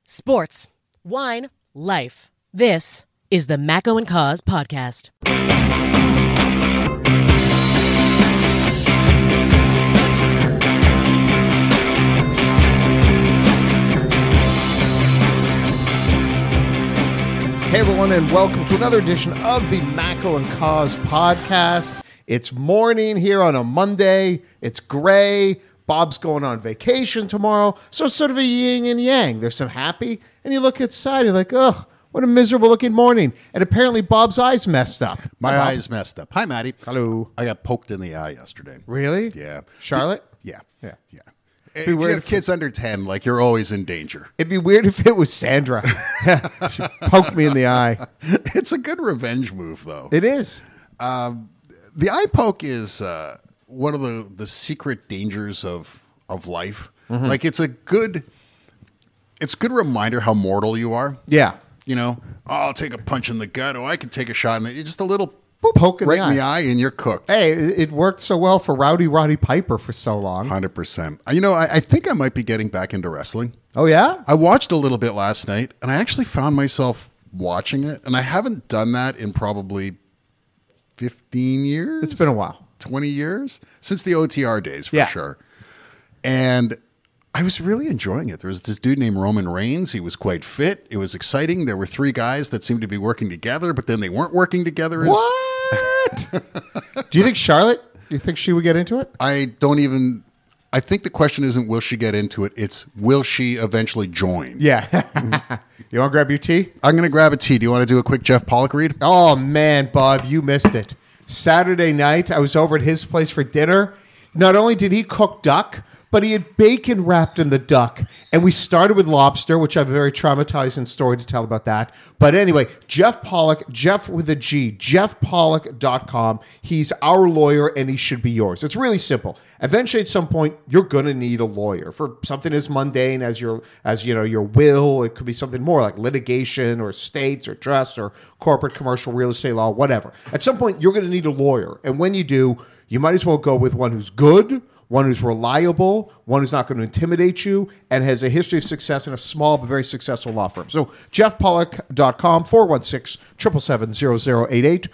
Sports, wine, life. This is the Macco and Cause podcast. Hey everyone, and welcome to another edition of the Macco and Cause podcast. It's morning here on a Monday. It's gray. Bob's going on vacation tomorrow. So it's sort of a yin and yang. There's some happy, and you look outside, you're like, ugh, what a miserable looking morning. And apparently Bob's eyes messed up. My eyes messed up. Hi, Maddie. Hello. I got poked in the eye yesterday. Really? Yeah. Charlotte? Yeah. Yeah. If you have kids under 10, like, you're always in danger. It'd be weird if it was Sandra. She poked me in the eye. It's a good revenge move, though. It is. The eye poke is one of the secret dangers of life. Mm-hmm. Like, it's a good reminder how mortal you are. Yeah. You know, I'll take a punch in the gut. Oh, I could take a shot in the just a little poke right in the eye, and you're cooked. Hey, it worked so well for Roddy Piper for so long. 100%. You know, I think I might be getting back into wrestling. Oh, yeah? I watched a little bit last night, and I actually found myself watching it, and I haven't done that in probably 15 years. It's been a while. 20 years? Since the OTR days, for Yeah. sure. And I was really enjoying it. There was this dude named Roman Reigns. He was quite fit. It was exciting. There were three guys that seemed to be working together, but then they weren't working together. What? Do you think Charlotte, do you think she would get into it? I think the question isn't will she get into it, it's will she eventually join? Yeah. You want to grab your tea? I'm going to grab a tea. Do you want to do a quick Jeff Pollock read? Oh, man, Bob, you missed it. Saturday night, I was over at his place for dinner. Not only did he cook duck, but he had bacon wrapped in the duck. And we started with lobster, which I have a very traumatizing story to tell about that. But anyway, Jeff Pollock, Jeff with a G, jeffpollock.com. He's our lawyer, and he should be yours. It's really simple. Eventually, at some point, you're going to need a lawyer for something as mundane as your will. It could be something more like litigation or estates or trust or corporate, commercial, real estate law, whatever. At some point, you're going to need a lawyer. And when you do, you might as well go with one who's good, one who's reliable, one who's not going to intimidate you, and has a history of success in a small but very successful law firm. So jeffpollock.com, 416-777-0088,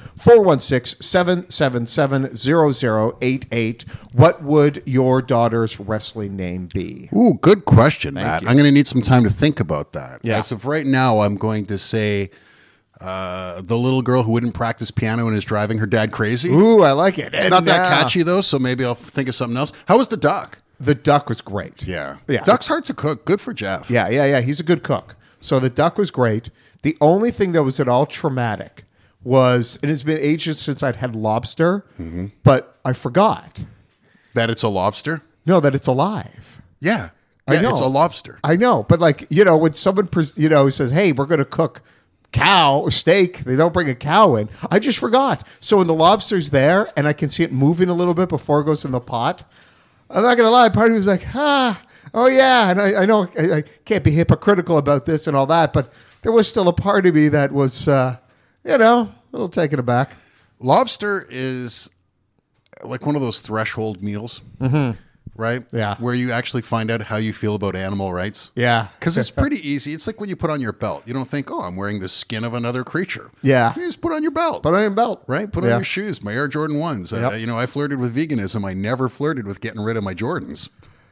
416-777-0088. What would your daughter's wrestling name be? Ooh, good question, Thank Matt. you. I'm going to need some time to think about that. Yeah. As of right now, I'm going to say the little girl who wouldn't practice piano and is driving her dad crazy. Ooh, I like it. It's not that catchy, though, so maybe I'll think of something else. How was the duck? The duck was great. Yeah. Yeah. Duck's hard to cook. Good for Jeff. Yeah. He's a good cook. So the duck was great. The only thing that was at all traumatic was, and it's been ages since I'd had lobster, but I forgot. That it's a lobster? No, that it's alive. Yeah. I know. It's a lobster. I know, but like, when someone, says, hey, we're going to cook cow or steak, they don't bring a cow in. I just forgot. So when the lobster's there and I can see it moving a little bit before it goes in the pot, I'm not going to lie, part of me was like, oh yeah. And I know I can't be hypocritical about this and all that, but there was still a part of me that was, a little taken aback. Lobster is like one of those threshold meals, right? Yeah. Where you actually find out how you feel about animal rights. Yeah. Because it's pretty easy. It's like when you put on your belt. You don't think, I'm wearing the skin of another creature. Yeah. You just put on your belt. Put on your belt. Right? Put on your shoes. My Air Jordan 1s. Yep. I flirted with veganism. I never flirted with getting rid of my Jordans.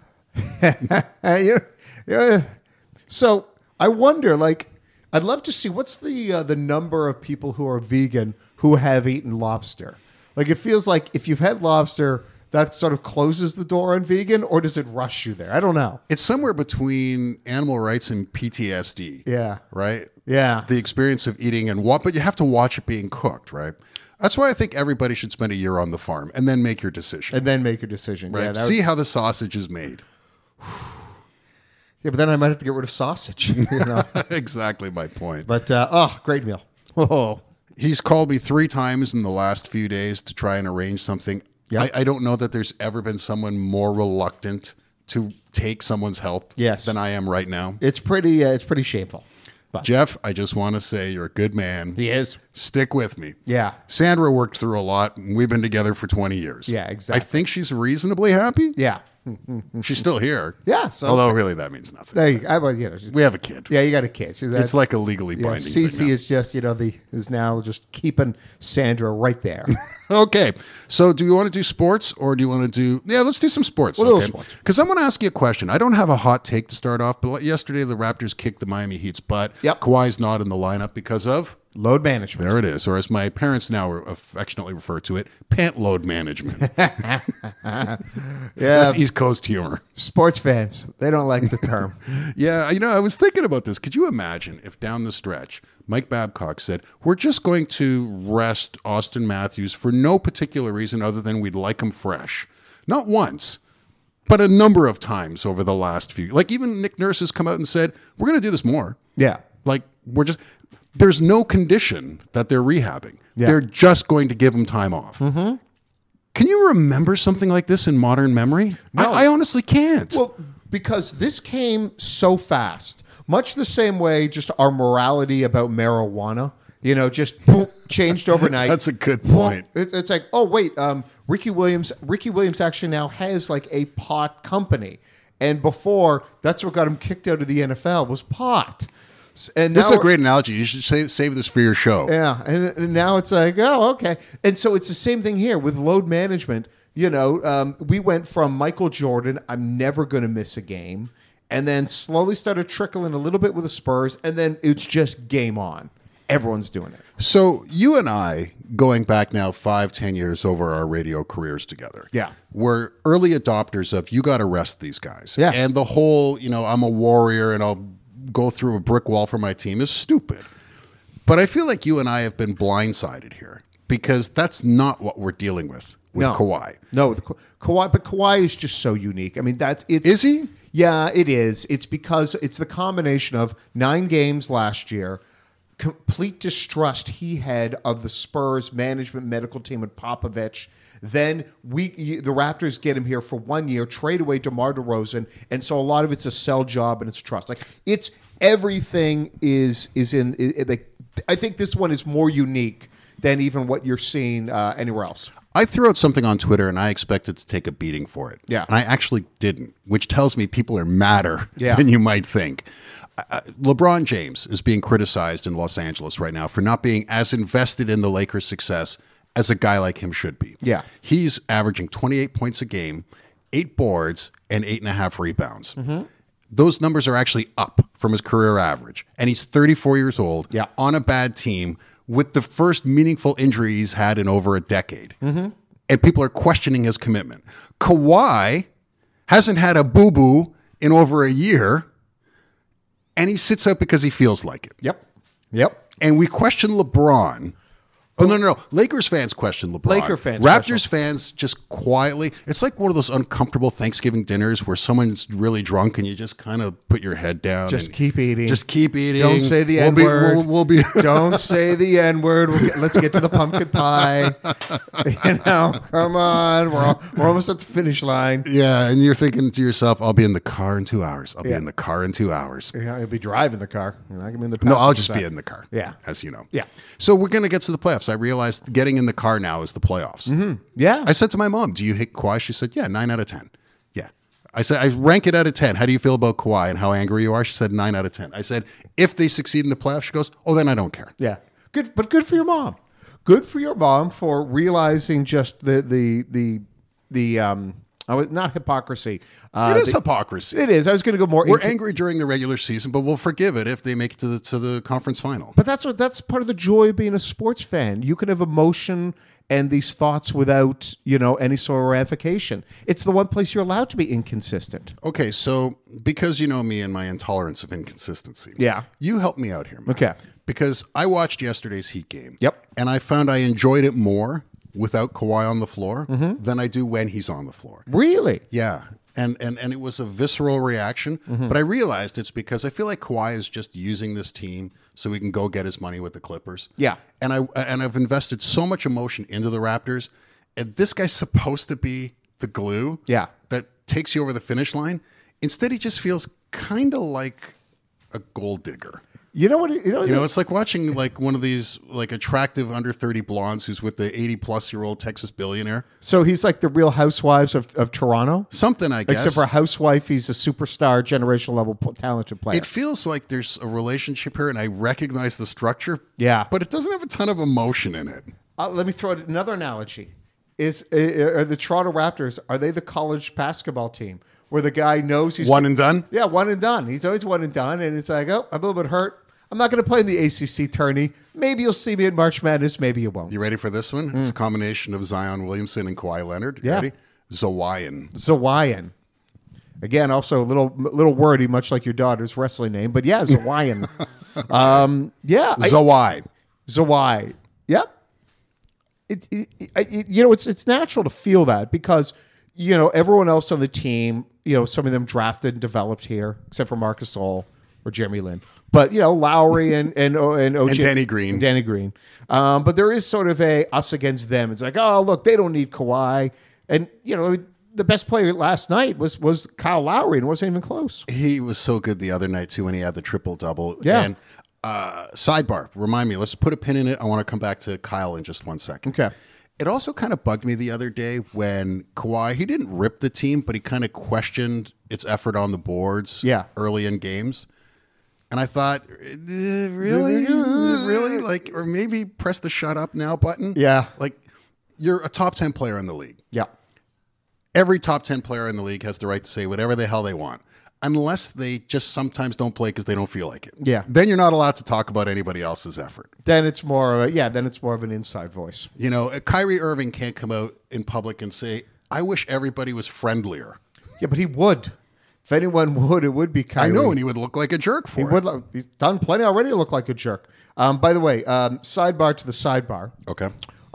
So I wonder, I'd love to see what's the number of people who are vegan who have eaten lobster. Like, it feels like if you've had lobster, that sort of closes the door on vegan, or does it rush you there? I don't know. It's somewhere between animal rights and PTSD. Yeah. Right? Yeah. The experience of eating but you have to watch it being cooked, right? That's why I think everybody should spend a year on the farm and then make your decision. And then make your decision. Right? Yeah, See how the sausage is made. Yeah, but then I might have to get rid of sausage. Exactly my point. But, great meal. Oh. He's called me 3 times in the last few days to try and arrange something. Yeah. I don't know that there's ever been someone more reluctant to take someone's help than I am right now. It's pretty shameful. But Jeff, I just want to say you're a good man. he is. Stick with me. Yeah. Sandra worked through a lot, and we've been together for 20 years. Yeah, exactly. I think she's reasonably happy. Yeah. She's still here. Yeah, so- Although really that means nothing. There you go. Well, We have a kid. yeah, you got a kid. It's like a legally yeah, binding thing Cece now. is just is now just keeping Sandra right there. Okay. So do you want to do sports or do you want to do... Yeah, let's do some sports. We'll do okay? sports. Because I want to ask you a question. I don't have a hot take to start off, but yesterday the Raptors kicked the Miami Heat's butt. Yep. Kawhi's not in the lineup because of... Load management. There it is. Or as my parents now affectionately refer to it, pant load management. Yeah, That's East Coast humor. sports fans, they don't like the term. Yeah, I was thinking about this. Could you imagine if down the stretch, Mike Babcock said, we're just going to rest Austin Matthews for no particular reason other than we'd like him fresh. Not once, but a number of times over the last few. Like even Nick Nurse has come out and said, we're going to do this more. Yeah. Like there's no condition that they're rehabbing. Yeah. They're just going to give him time off. Mm-hmm. Can you remember something like this in modern memory? No. I honestly can't. Well, because this came so fast, much the same way just our morality about marijuana, just boom, changed overnight. That's a good point. It's like, oh wait, Ricky Williams actually now has like a pot company, and before that's what got him kicked out of the NFL was pot. And This now is a great analogy. You should save this for your show. Yeah, and now it's like, oh, okay. And so it's the same thing here with load management. We went from Michael Jordan, I'm never going to miss a game, and then slowly started trickling a little bit with the Spurs, and then it's just game on. Everyone's doing it. So you and I, going back now 5-10 years over our radio careers together, Yeah. were early adopters of you got to rest these guys. Yeah. And the whole, I'm a warrior and I'll go through a brick wall for my team is stupid. But I feel like you and I have been blindsided here because that's not what we're dealing with Kawhi. No, with Kawhi, but Kawhi is just so unique. I mean, Is he? Yeah, it is. It's because it's the combination of 9 games last year, complete distrust he had of the Spurs management medical team and Popovich. Then the Raptors get him here for 1 year, trade away DeMar DeRozan, and so a lot of it's a sell job and it's trust. Like it's everything is in. I think this one is more unique than even what you're seeing anywhere else. I threw out something on Twitter and I expected to take a beating for it. Yeah. And I actually didn't, which tells me people are madder Yeah. than you might think. LeBron James is being criticized in Los Angeles right now for not being as invested in the Lakers' success as a guy like him should be. Yeah. He's averaging 28 points a game, 8 boards, and 8.5 rebounds. Mm-hmm. Those numbers are actually up from his career average. And he's 34 years old Yeah. on a bad team with the first meaningful injury he's had in over a decade. Mm-hmm. And people are questioning his commitment. Kawhi hasn't had a boo-boo in over a year, and he sits out because he feels like it. Yep. And we question LeBron. Oh, no. Lakers fans question LeBron. Laker fans Raptors fans just quietly. It's like one of those uncomfortable Thanksgiving dinners where someone's really drunk and you just kind of put your head down. Just and keep eating. Just keep eating. Don't say the N-word. We'll be. Don't say the N-word. Let's get to the pumpkin pie. Come on. We're almost at the finish line. Yeah, and you're thinking to yourself, I'll be in the car in 2 hours. I'll be Yeah. in the car in 2 hours. Yeah, I'll be driving the car. I can be in the No, I'll passenger just side. be in the car. Yeah. As you know. Yeah. So we're going to get to the playoffs. I realized getting in the car now is the playoffs. Mm-hmm. Yeah. I said to my mom, do you hate Kawhi? She said, yeah, 9 out of 10. Yeah. I said, I rank it out of 10. How do you feel about Kawhi and how angry you are? She said 9 out of 10. I said, if they succeed in the playoffs, she goes, oh, then I don't care. Yeah. Good, but good for your mom. Good for your mom for realizing just not hypocrisy. It is hypocrisy. It is. I was going to go more. We're angry during the regular season, but we'll forgive it if they make it to the conference final. But that's part of the joy of being a sports fan. You can have emotion and these thoughts without any sort of ramification. It's the one place you're allowed to be inconsistent. Okay, so because you know me and my intolerance of inconsistency, Yeah. you help me out here, Matt. Okay. Because I watched yesterday's Heat game. Yep. And I found I enjoyed it more without Kawhi on the floor than I do when he's on the floor. Really? Yeah. And it was a visceral reaction, but I realized it's because I feel like Kawhi is just using this team so he can go get his money with the Clippers. Yeah. And I've invested so much emotion into the Raptors, and this guy's supposed to be the glue Yeah. that takes you over the finish line. Instead, he just feels kind of like a gold digger. You know what? It's like watching like one of these like attractive under 30 blondes who's with the 80-plus-year-old Texas billionaire. So he's like the Real Housewives of Toronto. Something, I guess. Except for a housewife, he's a superstar, generational level talented player. It feels like there's a relationship here, and I recognize the structure. Yeah. But it doesn't have a ton of emotion in it. Let me throw out another analogy. Are the Toronto Raptors, are they the college basketball team where the guy knows he's... One and done? Yeah, one and done. He's always one and done, and it's like, oh, I'm a little bit hurt. I'm not going to play in the ACC tourney. Maybe you'll see me at March Madness. Maybe you won't. You ready for this one? It's a combination of Zion Williamson and Kawhi Leonard. You Yeah. ready? Zawayan. Zawayan. Again, also a little wordy, much like your daughter's wrestling name. But yeah, Zawayan. Zawai. Zawai. Yep. It's natural to feel that because, everyone else on the team, some of them drafted and developed here, except for Marc Gasol or Jeremy Lin. But, Lowry and OJ. And Danny Green. Danny Green. But there is sort of a us against them. It's like, oh, look, they don't need Kawhi. And, the best player last night was Kyle Lowry and wasn't even close. He was so good the other night, too, when he had the triple-double. Yeah. And sidebar, remind me, let's put a pin in it. I want to come back to Kyle in just 1 second. Okay. It also kind of bugged me the other day when Kawhi, he didn't rip the team, but he kind of questioned its effort on the boards early in games. And I thought, really? Really? Like, or maybe press the shut up now button? Yeah. Like, you're a top 10 player in the league. Yeah. Every top 10 player in the league has the right to say whatever the hell they want, unless they just sometimes don't play because they don't feel like it. Yeah. Then you're not allowed to talk about anybody else's effort. Then it's more of an inside voice. Kyrie Irving can't come out in public and say, I wish everybody was friendlier. Yeah, but he would. If anyone would, it would be Kyrie. I know, and he would look like a jerk for it. He's done plenty already to look like a jerk. By the way, sidebar to the sidebar. Okay.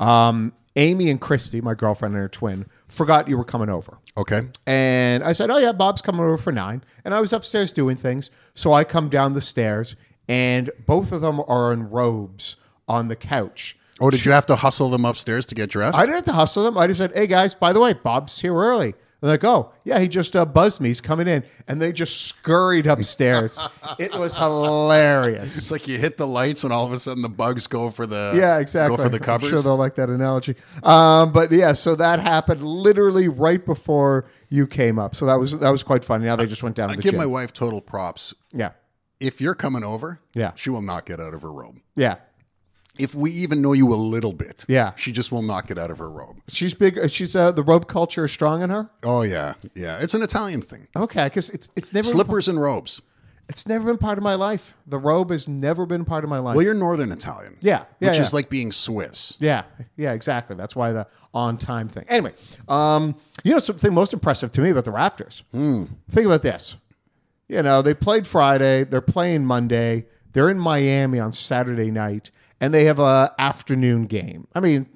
Amy and Christy, my girlfriend and her twin, forgot you were coming over. Okay. And I said, oh, yeah, Bob's coming over for 9. And I was upstairs doing things. So I come down the stairs, and both of them are in robes on the couch. Oh, did you have to hustle them upstairs to get dressed? I didn't have to hustle them. I just said, hey, guys, by the way, Bob's here early. They're like, oh, yeah, he just buzzed me. He's coming in. And they just scurried upstairs. It was hilarious. It's like you hit the lights and all of a sudden the bugs go for the exactly. Go for the covers. I'm sure they'll like that analogy. But yeah, so that happened literally right before you came up. So that was quite funny. Now they just went down to the give gym. my wife total props. Yeah. If you're coming over, Yeah. she will not get out of her robe. Yeah. If we even know you a little bit, Yeah. she just will not get out of her robe. She's big. She's the robe culture is strong in her. Oh yeah, yeah. It's an Italian thing. Okay, because it's never Slippers and robes. It's never been part of my life. The robe has never been part of my life. Well, you're Northern Italian. Yeah, which yeah. is like being Swiss. Yeah, exactly. That's why the on time thing. Anyway, something most impressive to me about the Raptors. Think about this. They played Friday. They're playing Monday. They're in Miami on Saturday night, and they have a afternoon game. I mean,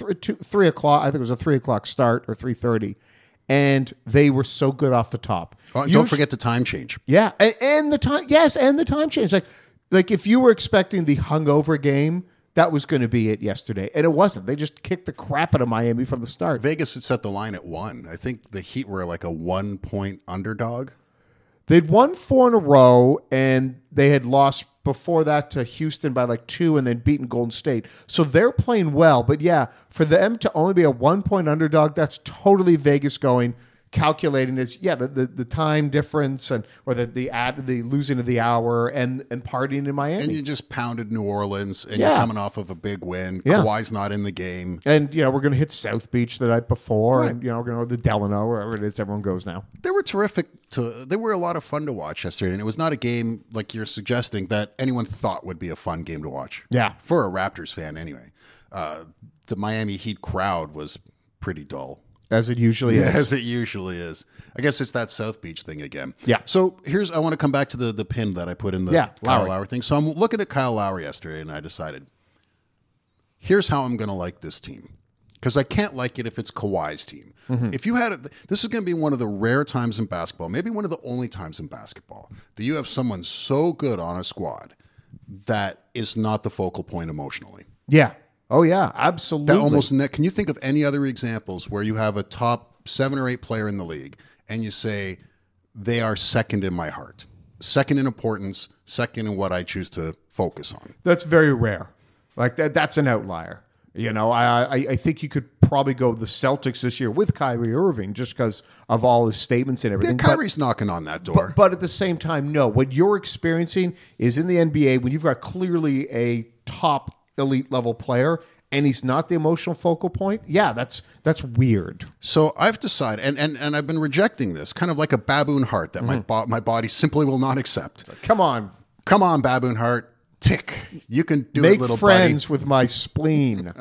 3 o'clock. I think it was a 3 o'clock start or 3:30, and they were so good off the top. Oh, don't forget the time change. Yeah, and the time. Yes, and the time change. Like if you were expecting the hungover game, that was going to be it yesterday, and it wasn't. They just kicked the crap out of Miami from the start. Vegas had set the line at 1. I think the Heat were like a 1-point underdog. They'd won 4 in a row, and they had lost before that to Houston by like 2 and then beaten Golden State. So they're playing well. But yeah, for them to only be a 1-point underdog, that's totally Vegas going, calculating as the time difference or the losing of the hour and partying in Miami. And you just pounded New Orleans and Yeah. you're coming off of a big win. Yeah. Kawhi's not in the game. And we're going to hit South Beach the night before, Right. and we're going to go to the Delano, wherever it is everyone goes now. They were terrific. They were a lot of fun to watch yesterday, and it was not a game like you're suggesting that anyone thought would be a fun game to watch. Yeah. For a Raptors fan, anyway. The Miami Heat crowd was pretty dull. As it usually is. As it usually is. I guess it's that South Beach thing again. Yeah. So I want to come back to the pin that I put in the Kyle Lowry thing. So I'm looking at Kyle Lowry yesterday, and I decided, here's how I'm going to like this team. Because I can't like it if it's Kawhi's team. Mm-hmm. If you had this is going to be one of the rare times in basketball, maybe one of the only times in basketball, that you have someone so good on a squad that is not the focal point emotionally. Yeah. Oh, yeah. Absolutely. Can you think of any other examples where you have a top 7 or 8 player in the league and you say, they are second in my heart? second in importance, second in what I choose to focus on. That's very rare. Like that's an outlier. I think you could probably go the Celtics this year with Kyrie Irving just because of all his statements and Yeah, everything. Kyrie's knocking on that door. But at the same time, no. What you're experiencing is in the NBA when you've got clearly a top elite level player and he's not the emotional focal point. Yeah, that's weird. So I've decided, and I've been rejecting this, kind of like a baboon heart that my body simply will not accept. Come on. Come on, baboon heart. Tick. You can do Make it, little friends with my spleen.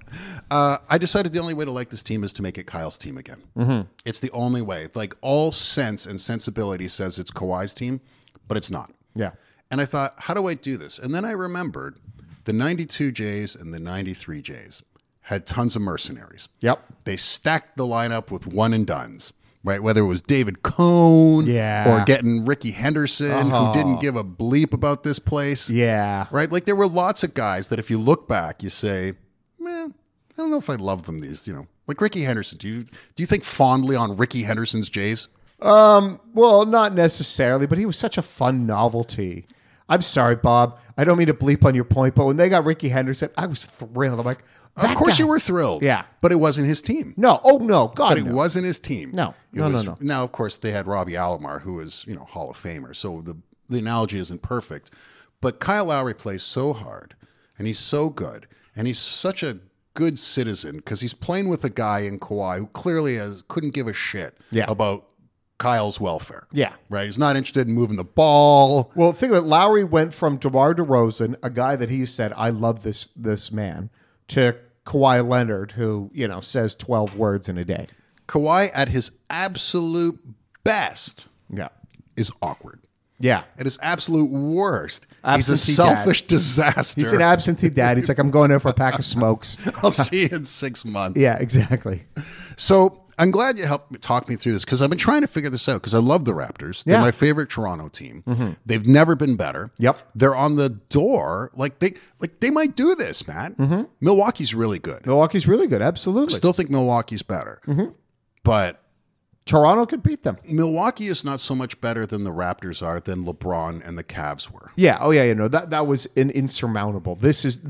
I decided the only way to like this team is to make it Kyle's team again. Mm-hmm. It's the only way. Like all sense and sensibility says it's Kawhi's team, but it's not. Yeah. And I thought, how do I do this? And then I remembered the 92 Jays and the 93 Jays had tons of mercenaries. Yep. They stacked the lineup with one and dones, right? Whether it was David Cohn or getting Ricky Henderson, who didn't give a bleep about this place. Yeah. Right? Like there were lots of guys that if you look back, you say, man, I don't know if I love them like Ricky Henderson. Do you think fondly on Ricky Henderson's Jays? Well, not necessarily, but he was such a fun novelty. I'm sorry, Bob. I don't mean to bleep on your point, but when they got Ricky Henderson, I was thrilled. I'm like, of course you were thrilled. Yeah. But it wasn't his team. No. Oh, no. God, But it wasn't his team. No. It No. Now, of course, they had Robbie Alomar, who is, Hall of Famer. So the analogy isn't perfect. But Kyle Lowry plays so hard, and he's so good, and he's such a good citizen because he's playing with a guy in Kawhi who clearly couldn't give a shit about Kyle's welfare. Yeah. Right? He's not interested in moving the ball. Well, think of it. Lowry went from DeMar DeRozan, a guy that he said, I love this man, to Kawhi Leonard, who, says 12 words in a day. Kawhi at his absolute best is awkward. Yeah. At his absolute worst, Absentee he's a selfish disaster. He's an absentee dad. He's like, I'm going there for a pack of smokes. I'll see you in 6 months. Yeah, exactly. So I'm glad you helped talk me through this because I've been trying to figure this out because I love the Raptors. They're my favorite Toronto team. Mm-hmm. They've never been better. Yep. They're on the door. They might do this, Matt. Mm-hmm. Milwaukee's really good. Milwaukee's really good. Absolutely. Still think Milwaukee's better. Mm-hmm. But Toronto could beat them. Milwaukee is not so much better than the Raptors are than LeBron and the Cavs were. Yeah. Oh, yeah. No, that was an insurmountable. This is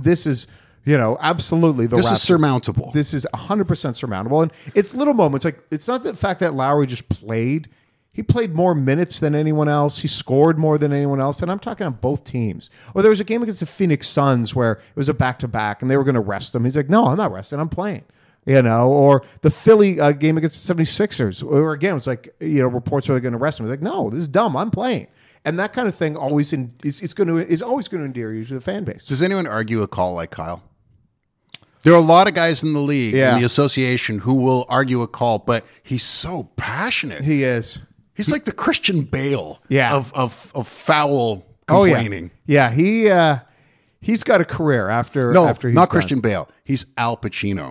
absolutely the This Raptors. is surmountable. This is 100% surmountable. And it's little moments. Like, it's not the fact that Lowry just played. He played more minutes than anyone else. He scored more than anyone else. And I'm talking on both teams. Or there was a game against the Phoenix Suns where it was a back-to-back and they were going to rest him. He's like, no, I'm not resting. I'm playing. Or the Philly game against the 76ers, or again, it was like, reports are going to arrest him. He's like, no, this is dumb. I'm playing. And that kind of thing always is always going to endear you to the fan base. Does anyone argue a call like Kyle? There are a lot of guys in the league, in the association, who will argue a call, but he's so passionate. He is. He's like the Christian Bale of foul Oh, complaining. yeah. He's got a career after he's not done. Christian Bale. He's Al Pacino.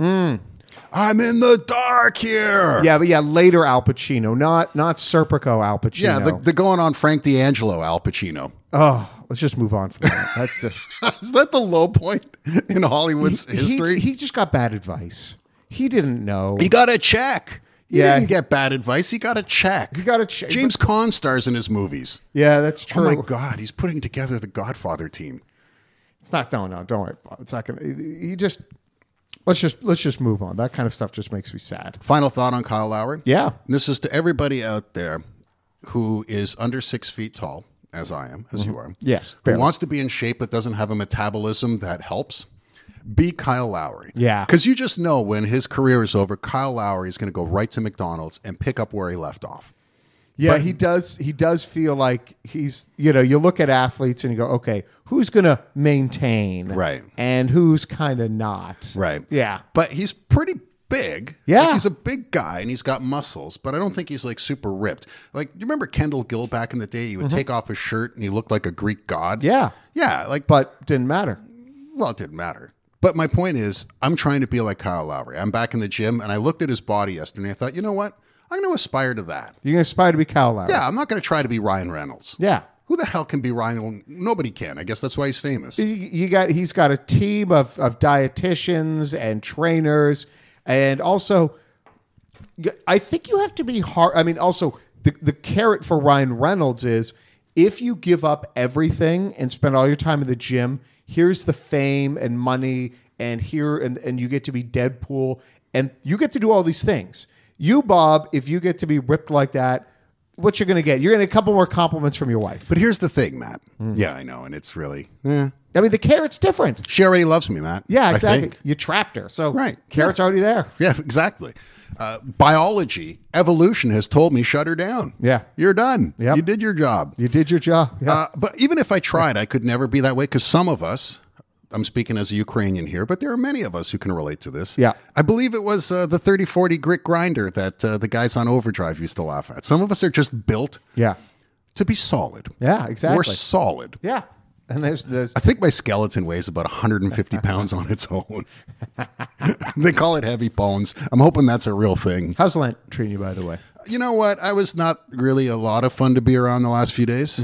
I'm in the dark here. Yeah, but later Al Pacino, not Serpico Al Pacino. Yeah, the going on Frank D'Angelo Al Pacino. Oh, let's just move on from that. That's just Is that the low point in Hollywood's history? He just got bad advice. He didn't know. He got a check. He Yeah. didn't get bad advice. He got a check. He got a check. James Caan stars in his movies. Yeah, that's true. Oh my God, he's putting together the Godfather team. It's not. No, don't worry. It's not gonna. He just. Let's just move on. That kind of stuff just makes me sad. Final thought on Kyle Lowry. Yeah. And this is to everybody out there who is under 6 feet tall, as I am, as you are. Yes, Who barely. wants to be in shape but doesn't have a metabolism that helps. Be Kyle Lowry. Yeah. Because you just know when his career is over, Kyle Lowry is going to go right to McDonald's and pick up where he left off. Yeah, But- he does. He does feel like he's. You look at athletes and you go, okay, who's going to maintain, Right. and who's kind of not, Right. Yeah. But he's pretty big. Yeah. Like, he's a big guy and he's got muscles, but I don't think he's like super ripped. Like, do you remember Kendall Gill back in the day? He would take off his shirt and he looked like a Greek god. Mm-hmm. Yeah. Yeah. Like, But didn't matter. well, it didn't matter. But my point is, I'm trying to be like Kyle Lowry. I'm back in the gym and I looked at his body yesterday and I thought, you know what? I'm going to aspire to that. You're going to aspire to be Kyle Lowry. Yeah, I'm not going to try to be Ryan Reynolds. Yeah. Who the hell can be Ryan Reynolds? Nobody can. I guess that's why he's famous. He's got a team of dietitians and trainers, and also I think you have to be hard. I mean, also the carrot for Ryan Reynolds is if you give up everything and spend all your time in the gym, here's the fame and money, and you get to be Deadpool, and you get to do all these things. You, Bob, if you get to be ripped like that, what you're going to get? You're going to get a couple more compliments from your wife. But here's the thing, Matt. Yeah, I know, and it's really... I mean, the carrot's different. She already loves me, Matt. Yeah, I exactly. think. You trapped her. So Right. carrot's already there. Yeah, exactly. Biology, evolution has told me shut her down. Yeah. You're done. Yep. You did your job. You did your job. Yeah. But even if I tried, I could never be that way because some of us, I'm speaking as a Ukrainian here, but there are many of us who can relate to this. Yeah. I believe it was the 30-40 grit grinder that the guys on Overdrive used to laugh at. Some of us are just built Yeah. to be solid. Yeah, exactly. We're solid. Yeah. And there's I think my skeleton weighs about 150 pounds on its own. They call it heavy bones. I'm hoping that's a real thing. how's Lent treating you, by the way? You know what? I was not really a lot of fun to be around the last few days.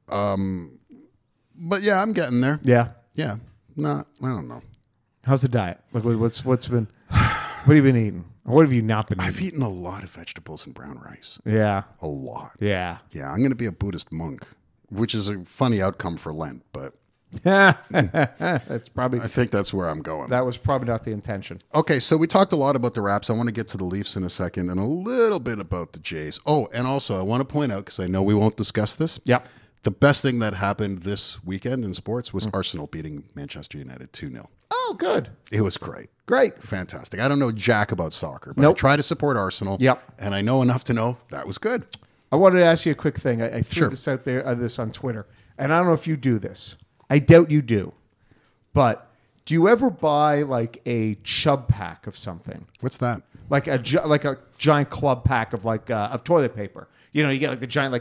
But yeah, I'm getting there. Yeah. Yeah. I don't know. How's the diet? Like what's been what have you been eating? Or what have you not been eating? I've eaten a lot of vegetables and brown rice. Yeah. A lot. Yeah. Yeah, I'm going to be a Buddhist monk, which is a funny outcome for Lent, but That's probably I think that's where I'm going. that was probably not the intention. Okay, so we talked a lot about the Raps. I want to get to the Leafs in a second and a little bit about the Jays. Oh, and also I want to point out, because I know we won't discuss this. Yep. The best thing that happened this weekend in sports was Arsenal beating Manchester United 2-0. Oh, good. It was great. Great. Fantastic. I don't know jack about soccer, but Nope. I try to support Arsenal. Yep. And I know enough to know that was good. I wanted to ask you a quick thing. I threw Sure. this out there, this on Twitter, and I don't know if you do this. I doubt you do. But do you ever buy like a chub pack of something? What's that? Like a giant club pack of of toilet paper. You know, you get like the giant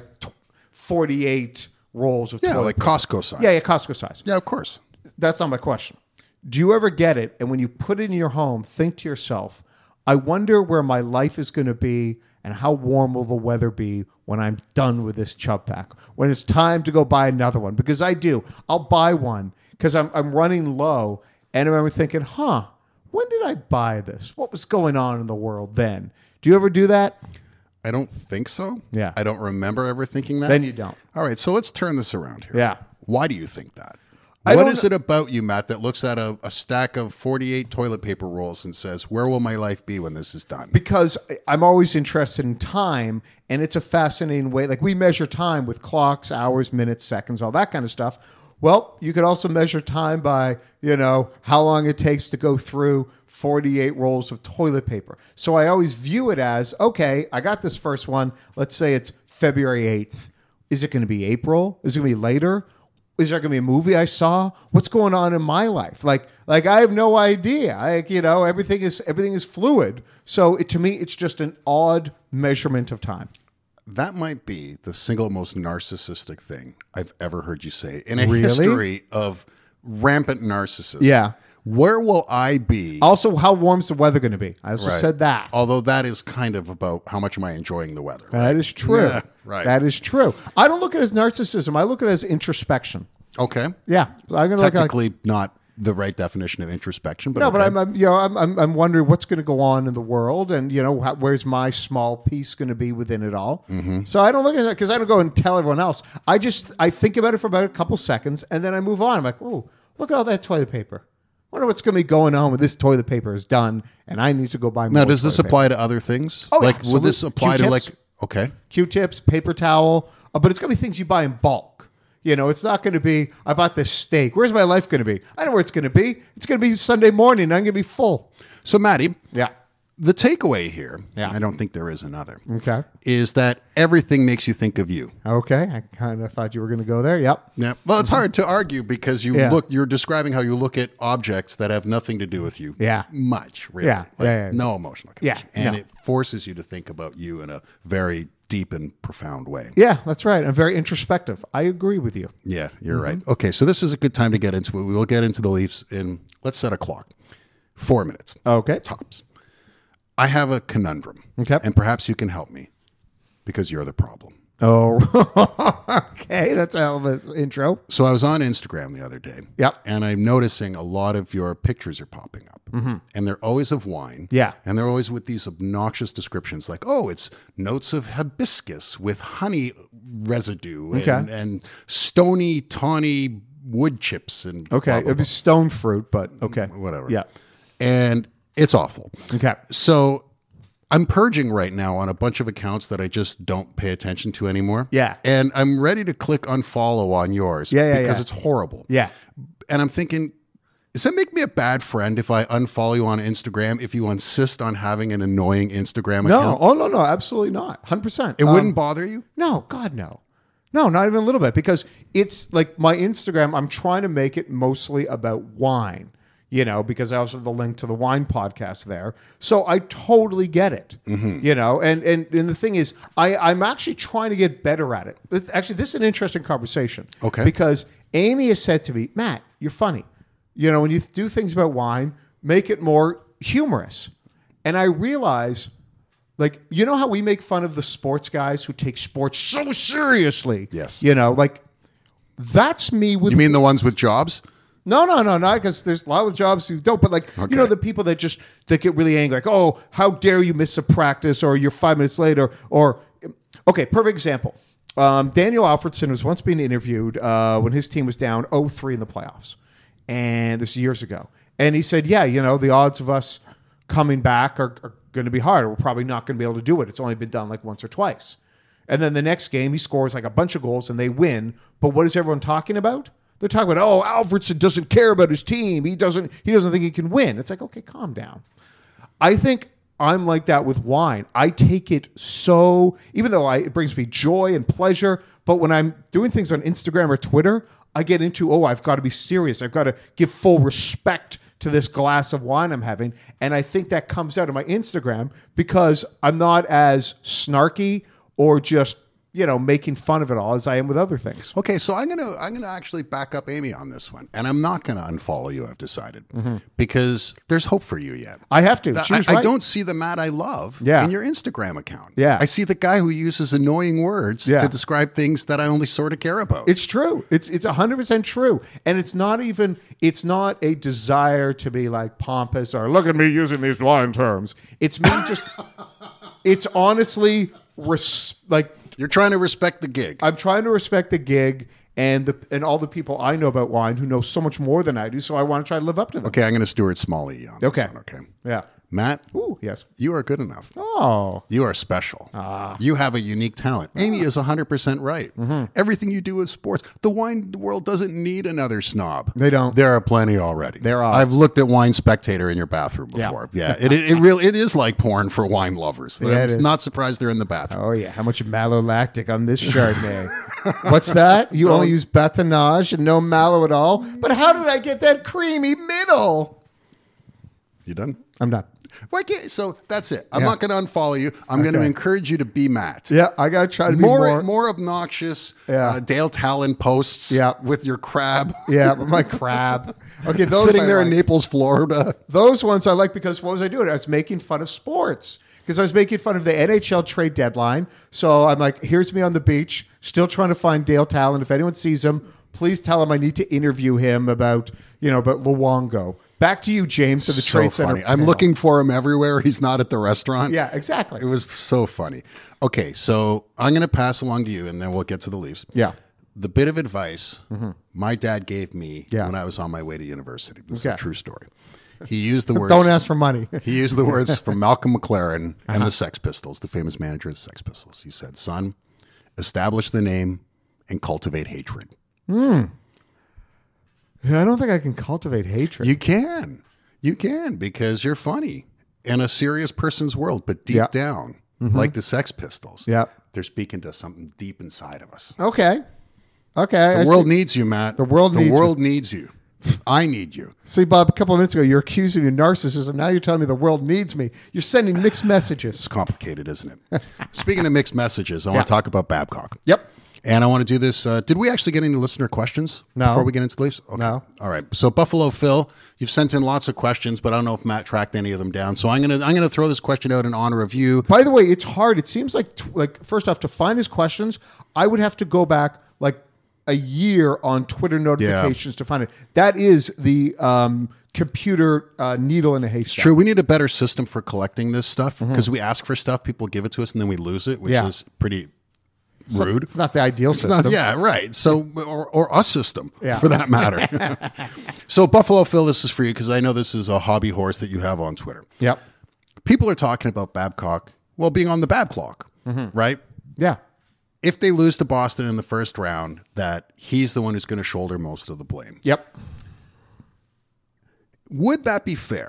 48 rolls of Yeah, toilet like paper. Costco size. Yeah, Costco size. Yeah, of course. That's not my question. Do you ever get it, and when you put it in your home, think to yourself, I wonder where my life is going to be and how warm will the weather be when I'm done with this chub pack, when it's time to go buy another one? Because I do. I'll buy one because I'm running low, and I remember thinking, when did I buy this? What was going on in the world then? Do you ever do that? I don't think so. Yeah. I don't remember ever thinking that. Then you don't. All right, so let's turn this around here. Yeah. Why do you think that? I What don't is it about you, Matt, that looks at a stack of 48 toilet paper rolls and says, where will my life be when this is done? Because I'm always interested in time, and it's a fascinating way. Like we measure time with clocks, hours, minutes, seconds, all that kind of stuff. Well, you could also measure time by, how long it takes to go through 48 rolls of toilet paper. So I always view it as, okay, I got this first one. Let's say it's February 8th. Is it going to be April? Is it going to be later? Is there going to be a movie I saw? What's going on in my life? Like I have no idea. Everything is fluid. So to me, it's just an odd measurement of time. That might be the single most narcissistic thing I've ever heard you say in a Really? history of rampant narcissism. Yeah. Where will I be? Also, how warm's the weather going to be? I also Right. said that. Although that is kind of about how much am I enjoying the weather. That is true. Yeah, right. That is true. I don't look at it as narcissism. I look at it as introspection. Okay. Yeah. So I'm going to look at Technically not the right definition of introspection, but no, okay. but I'm wondering what's going to go on in the world, and where's my small piece going to be within it all. Mm-hmm. So I don't look at it because I don't go and tell everyone else. I think about it for about a couple seconds, and then I move on. I'm like, oh, look at all that toilet paper. Wonder what's going to be going on when this toilet paper is done, and I need to go buy more. Now, does this toilet apply to other things? Oh, yeah, like, would this absolutely. apply to Q-tips. okay. Q-tips, paper towel, but it's going to be things you buy in bulk. It's not going to be, I bought this steak. Where's my life going to be? I know where it's going to be. It's going to be Sunday morning. I'm going to be full. So, Matty, Yeah. the takeaway here, Yeah. I don't think there is another, Okay. is that everything makes you think of you. Okay. I kind of thought you were going to go there. Yep. Yeah. Well, it's hard to argue because Yeah. you're describing how you look at objects that have nothing to do with you. Yeah. Much, really. Yeah. Yeah. No emotional Yeah. connection. And No. it forces you to think about you in a very deep and profound way. Yeah, that's right. I'm very introspective. I agree with you. Yeah, you're right. Okay, so this is a good time to get into it. We will get into the Leafs in, let's set a clock. 4 minutes. Okay. Tops. I have a conundrum. Okay. And perhaps you can help me because you're the problem. Oh, okay. That's a hell of an intro. So I was on Instagram the other day. Yep. And I'm noticing a lot of your pictures are popping up. Mm-hmm. And they're always of wine. Yeah. And they're always with these obnoxious descriptions like, oh, it's notes of hibiscus with honey residue Okay. and stony, tawny wood chips and Okay, blah, blah, it'd be stone fruit, but okay, whatever. Yeah. And it's awful. Okay. So I'm purging right now on a bunch of accounts that I just don't pay attention to anymore. Yeah. And I'm ready to click unfollow on yours because it's horrible. Yeah. And I'm thinking, does that make me a bad friend if I unfollow you on Instagram if you insist on having an annoying Instagram No. account? Oh no, absolutely not. 100%. It wouldn't bother you? No, God, no. No, not even a little bit, because it's like my Instagram, I'm trying to make it mostly about wine, because I also have the link to the wine podcast there. So I totally get it, and the thing is, I'm actually trying to get better at it. This is an interesting conversation. Okay. Because Amy has said to me, Matt, you're funny. When you do things about wine, make it more humorous. And I realize, like, how we make fun of the sports guys who take sports so seriously? Yes. That's me with... You mean the ones with jobs? No, not because there's a lot of jobs who don't, but the people that get really angry, like, oh, how dare you miss a practice, or you're 5 minutes late, or okay, perfect example. Daniel Alfredson was once being interviewed when his team was down 0-3 in the playoffs, and this is years ago. And he said, yeah, the odds of us coming back are going to be hard. We're probably not going to be able to do it. It's only been done like once or twice. And then the next game, he scores like a bunch of goals and they win. But what is everyone talking about? They're talking about, oh, Alfredson doesn't care about his team. He doesn't think he can win. It's like, okay, calm down. I think I'm like that with wine. I take it so, even though it brings me joy and pleasure, but when I'm doing things on Instagram or Twitter, I get into, I've got to be serious. I've got to give full respect to this glass of wine I'm having. And I think that comes out of my Instagram because I'm not as snarky or just, making fun of it all as I am with other things. Okay, so I'm gonna actually back up Amy on this one, and I'm not gonna unfollow you. I've decided because there's hope for you yet. I have to. She was right. I don't see the Matt I love in your Instagram account. Yeah, I see the guy who uses annoying words to describe things that I only sort of care about. It's true. It's 100% true, and it's not a desire to be like pompous or look at me using these wine terms. It's me just. It's honestly you're trying to respect the gig. I'm trying to respect the gig and all the people I know about wine who know so much more than I do. So I want to try to live up to them. Okay, I'm going to Stuart Smalley you on this one. Okay. Yeah. Matt. Ooh, yes. You are good enough. Oh. You are special. You have a unique talent. Amy is 100% right. Everything you do is sports. The wine world doesn't need another snob. They don't. There are plenty already. There are. I've looked at Wine Spectator in your bathroom before. Yeah. It is like porn for wine lovers. Yeah, I'm not surprised they're in the bathroom. Oh, yeah. How much malolactic on this Chardonnay? What's that? You only use batonnage and no mallow at all? But how did I get that creamy middle? You done? I'm done. Why can't, so that's it. I'm not going to unfollow you. I'm going to encourage you to be Matt. Yeah, I got to try to be more obnoxious Dale Talon posts with your crab. Yeah, with my crab. Okay, those sitting there in Naples, Florida. Those ones I like because what was I doing? I was making fun of sports because I was making fun of the NHL trade deadline. So I'm like, here's me on the beach, still trying to find Dale Talon. If anyone sees him, please tell him I need to interview him about Luongo. Back to you, James, to the Trade Center. I'm looking for him everywhere. He's not at the restaurant. Yeah, exactly. It was so funny. Okay, so I'm going to pass along to you, and then we'll get to the Leafs. Yeah. The bit of advice my dad gave me when I was on my way to university. This is a true story. He used the words... Don't ask for money. He used the words from Malcolm McLaren and the Sex Pistols, the famous manager of the Sex Pistols. He said, son, establish the name and cultivate hatred. I don't think I can cultivate hatred. You can. You can, because you're funny in a serious person's world, but deep down, like the Sex Pistols, they're speaking to something deep inside of us. Okay. The world needs you, Matt. The world needs you. I need you. See, Bob, a couple of minutes ago, you're accusing me of narcissism. Now you're telling me the world needs me. You're sending mixed messages. It's complicated, isn't it? Speaking of mixed messages, I want to talk about Babcock. Yep. And I want to do this. Did we actually get any listener questions before we get into the Leafs? Okay. No. All right. So Buffalo Phil, you've sent in lots of questions, but I don't know if Matt tracked any of them down. So I'm gonna throw this question out in honor of you. By the way, it's hard. It seems like first off, to find his questions, I would have to go back like a year on Twitter notifications to find it. That is the computer needle in a haystack. It's true. We need a better system for collecting this stuff because we ask for stuff, people give it to us, and then we lose it, which is pretty Rude. It's not the ideal system. Yeah, right. So, or a system Yeah. for that matter. So, Buffalo Phil, this is for you because I know this is a hobby horse that you have on Twitter. Yep. People are talking about Babcock, well, being on the Bab clock, right? Yeah. If they lose to Boston in the first round, that he's the one who's going to shoulder most of the blame. Yep. Would that be fair?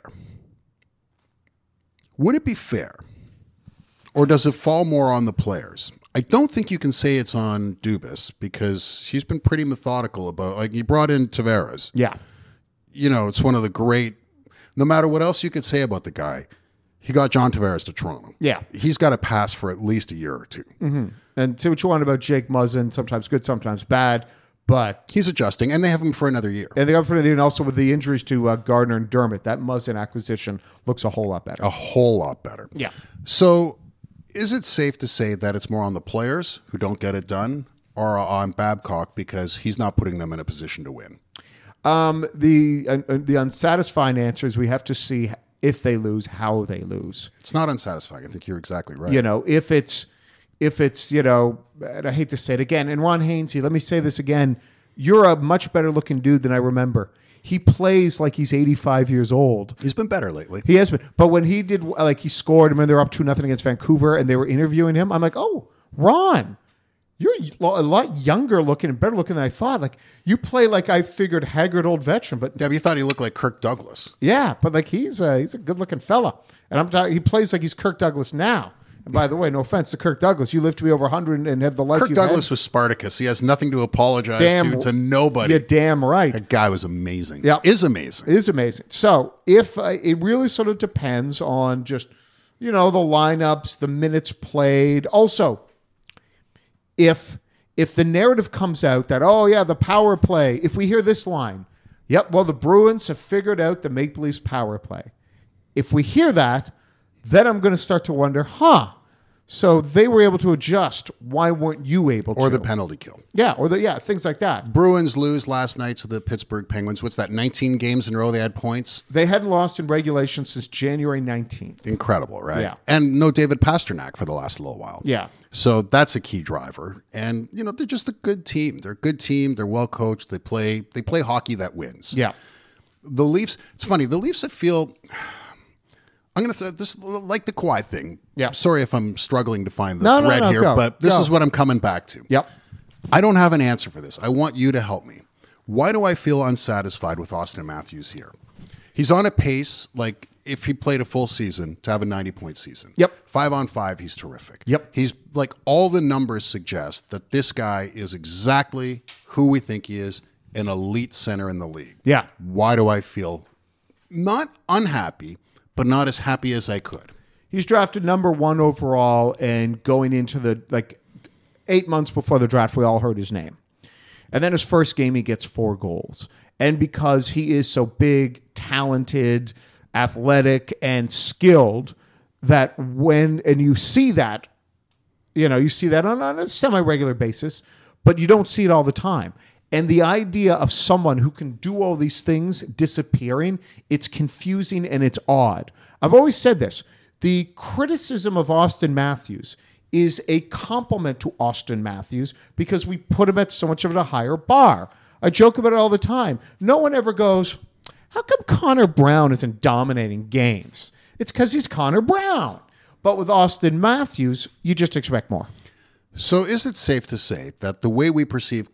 Would it be fair? Or does it fall more on the players? I don't think you can say it's on Dubas because she's been pretty methodical about, like, you brought in Tavares. Yeah. You know, it's one of the great, no matter what else you could say about the guy, he got John Tavares to Toronto. Yeah. He's got to pass for at least a year or two. And say what you want about Jake Muzzin, sometimes good, sometimes bad, but He's adjusting, and they have him for another year. and they got for the and also with the injuries to Gardner and Dermott, that Muzzin acquisition looks a whole lot better. A whole lot better. Yeah. So, is it safe to say that it's more on the players who don't get it done or on Babcock because he's not putting them in a position to win? The unsatisfying answer is we have to see if they lose, how they lose. It's not unsatisfying. I think you're exactly right. You know, if it's and I hate to say it again, and Ron Hainsey, let me say this again, you're a much better looking dude than I remember. He plays like he's 85 years old. He's been better lately. He has been. But when he did, like, he scored, I mean, they were up 2-0 against Vancouver, and they were interviewing him. I'm like, oh, Ron, you're a lot younger looking and better looking than I thought. Like, you play like I figured haggard old veteran, but Yeah, but you thought he looked like Kirk Douglas. yeah, but like he's a good looking fella, and I'm talking. He plays like he's Kirk Douglas now. And by the way, no offense to Kirk Douglas, you live to be over 100 and have the life Kirk you Douglas was Spartacus. He has nothing to apologize to nobody. You're damn right. That guy was amazing. Yeah. Is amazing. It is amazing. So if it really sort of depends on just, the lineups, the minutes played. Also, if the narrative comes out that, oh yeah, the power play, if we hear this line, yep, well, the Bruins have figured out the Maple Leafs power play. If we hear that, then I'm going to start to wonder, so they were able to adjust. Why weren't you able to? Or the penalty kill. Yeah, things like that. Bruins lose last night to the Pittsburgh Penguins. What's that, 19 games in a row they had points? They hadn't lost in regulation since January 19th. Incredible, right? Yeah. And no David Pasternak for the last little while. Yeah. So that's a key driver. And, they're just a good team. They're a good team. They're well coached. They play hockey that wins. Yeah. The Leafs, it's funny, the Leafs, I feel, I'm going to say this, like the Kawhi thing. Yeah. Sorry if I'm struggling to find the thread here, go. but this is what I'm coming back to. Yep. I don't have an answer for this. I want you to help me. Why do I feel unsatisfied with Austin Matthews here? He's on a pace, like if he played a full season, to have a 90-point season. Yep. 5-on-5, he's terrific. Yep. He's like, all the numbers suggest that this guy is exactly who we think he is, an elite center in the league. Yeah. Why do I feel not unhappy, but not as happy as I could? He's drafted number 1 overall, and going into the 8 months before the draft, we all heard his name. And then his first game, he gets 4 goals. And because he is so big, talented, athletic, and skilled, that and you see that, you see that on a semi-regular basis, but you don't see it all the time. And the idea of someone who can do all these things disappearing, it's confusing and it's odd. I've always said this. The criticism of Austin Matthews is a compliment to Austin Matthews because we put him at so much of a higher bar. I joke about it all the time. No one ever goes, how come Connor Brown isn't dominating games? It's because he's Connor Brown. But with Austin Matthews, you just expect more. So is it safe to say that the way we perceive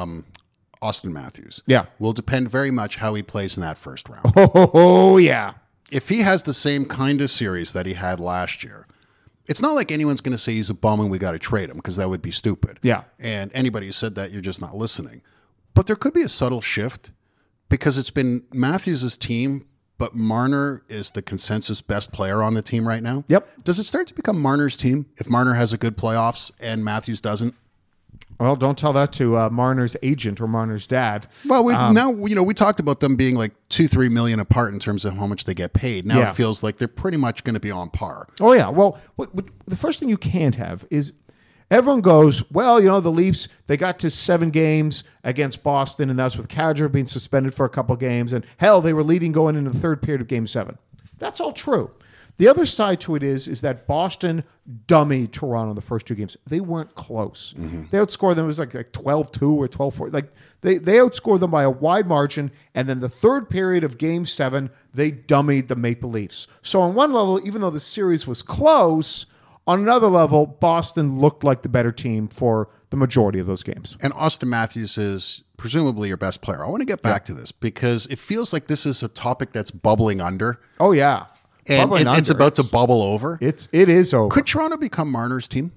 Austin Matthews will depend very much how he plays in that first round? Oh, yeah. If he has the same kind of series that he had last year, it's not like anyone's going to say he's a bum and we got to trade him, because that would be stupid. Yeah. And anybody who said that, you're just not listening. But there could be a subtle shift, because it's been Matthews' team, but Marner is the consensus best player on the team right now. Yep. Does it start to become Marner's team if Marner has a good playoffs and Matthews doesn't? Well, don't tell that to Marner's agent or Marner's dad. Well, we talked about them being like $2-3 million apart in terms of how much they get paid. Now it feels like they're pretty much going to be on par. Oh yeah. Well, the first thing you can't have is everyone goes, well, the Leafs, they got to 7 games against Boston, and that's with Kadri being suspended for a couple games, and hell, they were leading going into the third period of Game 7. That's all true. The other side to it is that Boston dummied Toronto in the first 2 games. They weren't close. They outscored them. It was like 12-2 or 12-4. Like they outscored them by a wide margin. And then the third period of Game 7, they dummied the Maple Leafs. So on one level, even though the series was close, on another level, Boston looked like the better team for the majority of those games. And Austin Matthews is presumably your best player. I want to get back to this because it feels like this is a topic that's bubbling under. Oh, yeah. And it's about to bubble over. It is over. Could Toronto become Marner's team?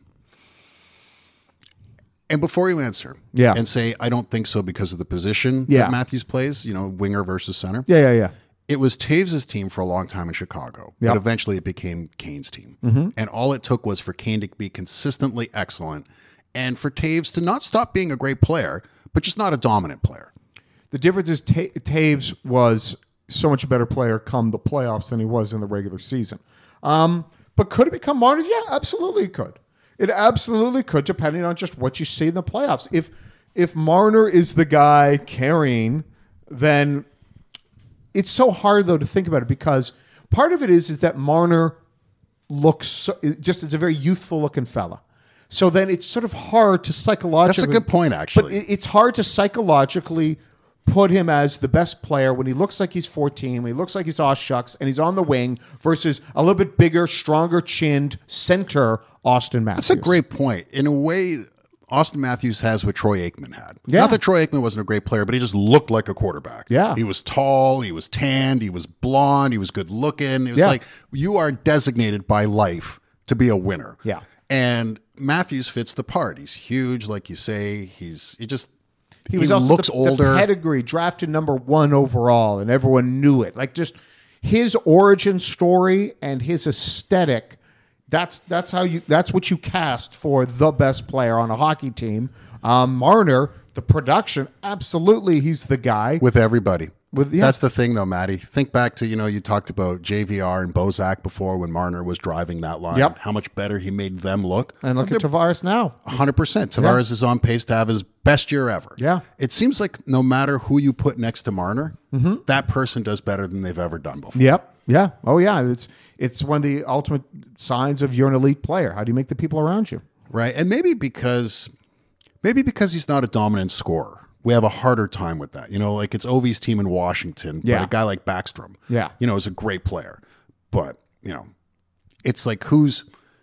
And before you answer, and say, I don't think so because of the position that Matthews plays, winger versus center. Yeah. It was Taves' team for a long time in Chicago, but eventually it became Kane's team. And all it took was for Kane to be consistently excellent and for Taves to not stop being a great player, but just not a dominant player. The difference is Taves was so much a better player come the playoffs than he was in the regular season. But could it become Marner's? Yeah, absolutely it could. It absolutely could, depending on just what you see in the playoffs. If Marner is the guy carrying, then it's so hard, though, to think about it because part of it is that Marner looks it's a very youthful-looking fella. So then it's sort of hard to psychologically... That's a good point, actually. But it's hard to psychologically put him as the best player when he looks like he's 14, when he looks like he's aw shucks, and he's on the wing versus a little bit bigger, stronger chinned center Austin Matthews. That's a great point. In a way, Austin Matthews has what Troy Aikman had. Yeah. Not that Troy Aikman wasn't a great player, but he just looked like a quarterback. Yeah. He was tall, he was tanned, he was blonde, he was good looking. It was like, you are designated by life to be a winner. Yeah. And Matthews fits the part. He's huge, like you say. He was also looks older. The pedigree, drafted number 1 overall, and everyone knew it. Like just his origin story and his aesthetic. That's what you cast for the best player on a hockey team. Marner, the production, absolutely, he's the guy with everybody. Yeah. That's the thing, though, Matty. Think back to, you talked about JVR and Bozak before when Marner was driving that line. Yep. How much better he made them look. And look at Tavares now. 100%. Tavares is on pace to have his best year ever. Yeah. It seems like no matter who you put next to Marner, that person does better than they've ever done before. Yep. Yeah. Oh, yeah. It's one of the ultimate signs of you're an elite player. How do you make the people around you? Right. And maybe because he's not a dominant scorer, we have a harder time with that. Like it's Ovi's team in Washington, but a guy like Backstrom, is a great player. But, it's like who's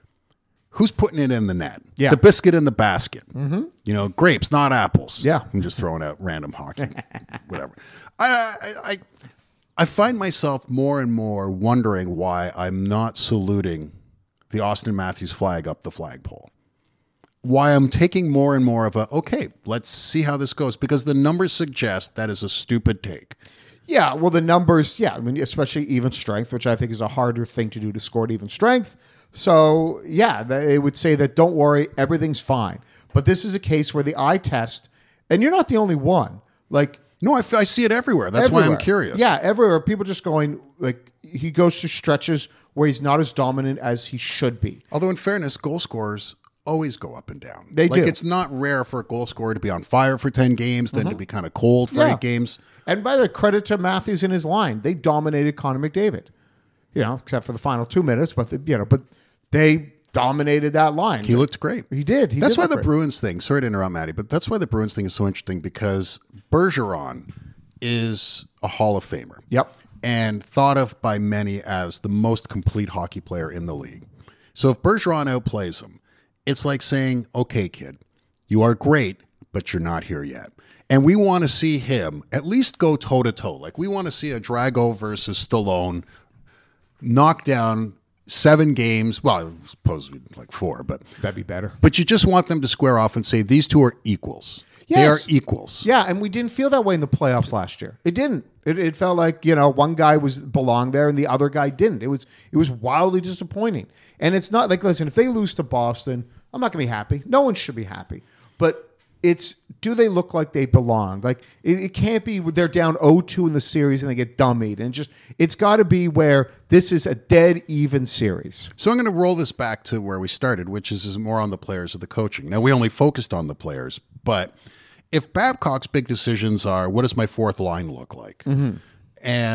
putting it in the net? Yeah. The biscuit in the basket. Grapes, not apples. Yeah. I'm just throwing out random hockey. Whatever. I find myself more and more wondering why I'm not saluting the Austin Matthews flag up the flagpole. Why I'm taking more and more of okay, let's see how this goes, because the numbers suggest that is a stupid take. Yeah, well, the numbers, I mean, especially even strength, which I think is a harder thing to do to score at even strength. So, they would say that don't worry, everything's fine. But this is a case where the eye test, and you're not the only one. Like, no, I see it everywhere. That's why I'm curious. Yeah, everywhere. People just going, like, he goes through stretches where he's not as dominant as he should be. Although, in fairness, goal scorers always go up and down. They do. It's not rare for a goal scorer to be on fire for 10 games, then to be kind of cold for 8 games. And by the way, credit to Matthews and his line. They dominated Connor McDavid. Except for the final 2 minutes, but they dominated that line. He looked great. He did. That's why the Bruins thing, sorry to interrupt, Matty, but that's why the Bruins thing is so interesting, because Bergeron is a Hall of Famer. Yep. And thought of by many as the most complete hockey player in the league. So if Bergeron outplays him, it's like saying, okay, kid, you are great, but you're not here yet. And we want to see him at least go toe-to-toe. Like, we want to see a Drago versus Stallone knock down 7 games. Well, I suppose like 4, but that'd be better. But you just want them to square off and say, these two are equals. Yes. They are equals. Yeah, and we didn't feel that way in the playoffs last year. It didn't. It felt like, one guy belonged there and the other guy didn't. It was wildly disappointing. And it's not like, listen, if they lose to Boston, I'm not going to be happy. No one should be happy. But do they look like they belong? Like, it can't be they're down 0-2 in the series and they get dummied. And it's got to be where this is a dead even series. So I'm going to roll this back to where we started, which is more on the players of the coaching. Now, we only focused on the players, but if Babcock's big decisions are, what does my fourth line look like? And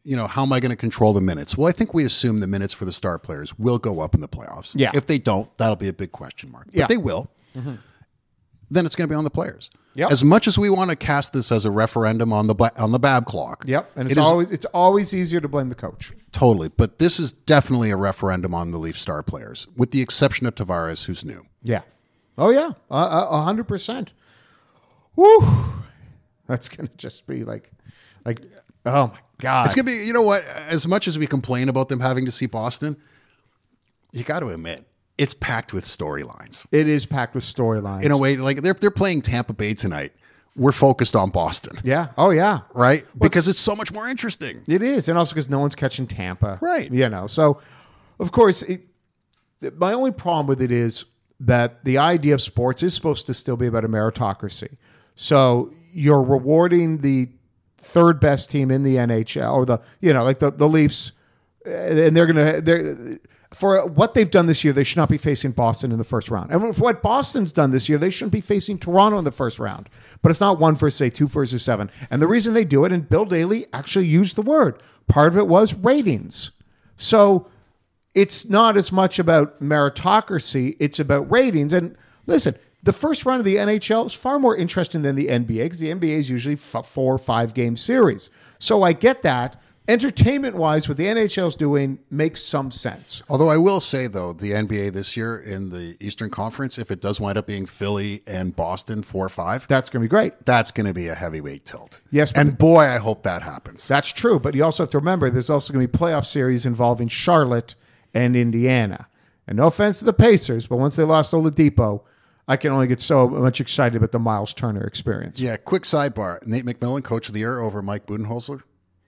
how am I going to control the minutes? Well, I think we assume the minutes for the star players will go up in the playoffs. Yeah. If they don't, that'll be a big question mark. But Yeah. they will. Then it's going to be on the players. Yep. As much as we want to cast this as a referendum on the Bab clock. Yep, and it is it's always easier to blame the coach. totally. But this is definitely a referendum on the Leaf star players, with the exception of Tavares, who's new. Yeah. Oh yeah, 100%. Woo! That's gonna just be like, oh my god! It's going to be, you know what? As much as we complain about them having to see Boston, you got to admit, it's packed with storylines. It is packed with storylines. In a way, like they're playing Tampa Bay tonight. We're focused on Boston. Yeah. Oh yeah. Right? Because it's so much more interesting. It is, and also because no one's catching Tampa. Right. So, of course, my only problem with it is that the idea of sports is supposed to still be about a meritocracy. So you're rewarding the third best team in the NHL, or the Leafs, and they're for what they've done this year, they should not be facing Boston in the first round. And for what Boston's done this year, they shouldn't be facing Toronto in the first round. But it's not 1 versus 8, 2 versus 7. And the reason they do it, and Bill Daly actually used the word, part of it was ratings. So it's not as much about meritocracy, it's about ratings. And listen, the first round of the NHL is far more interesting than the NBA, because the NBA is usually 4 or 5 game series. So I get that. Entertainment-wise, what the NHL is doing makes some sense. Although I will say, though, the NBA this year in the Eastern Conference, if it does wind up being Philly and Boston 4-5, That's going to be great. that's going to be a heavyweight tilt. Yes, but and boy, I hope that happens. That's true, but you also have to remember there's also going to be playoff series involving Charlotte and Indiana. And no offense to the Pacers, but once they lost Oladipo, I can only get so much excited about the Miles Turner experience. Yeah, quick sidebar. Nate McMillan, Coach of the Year over Mike Budenholzer.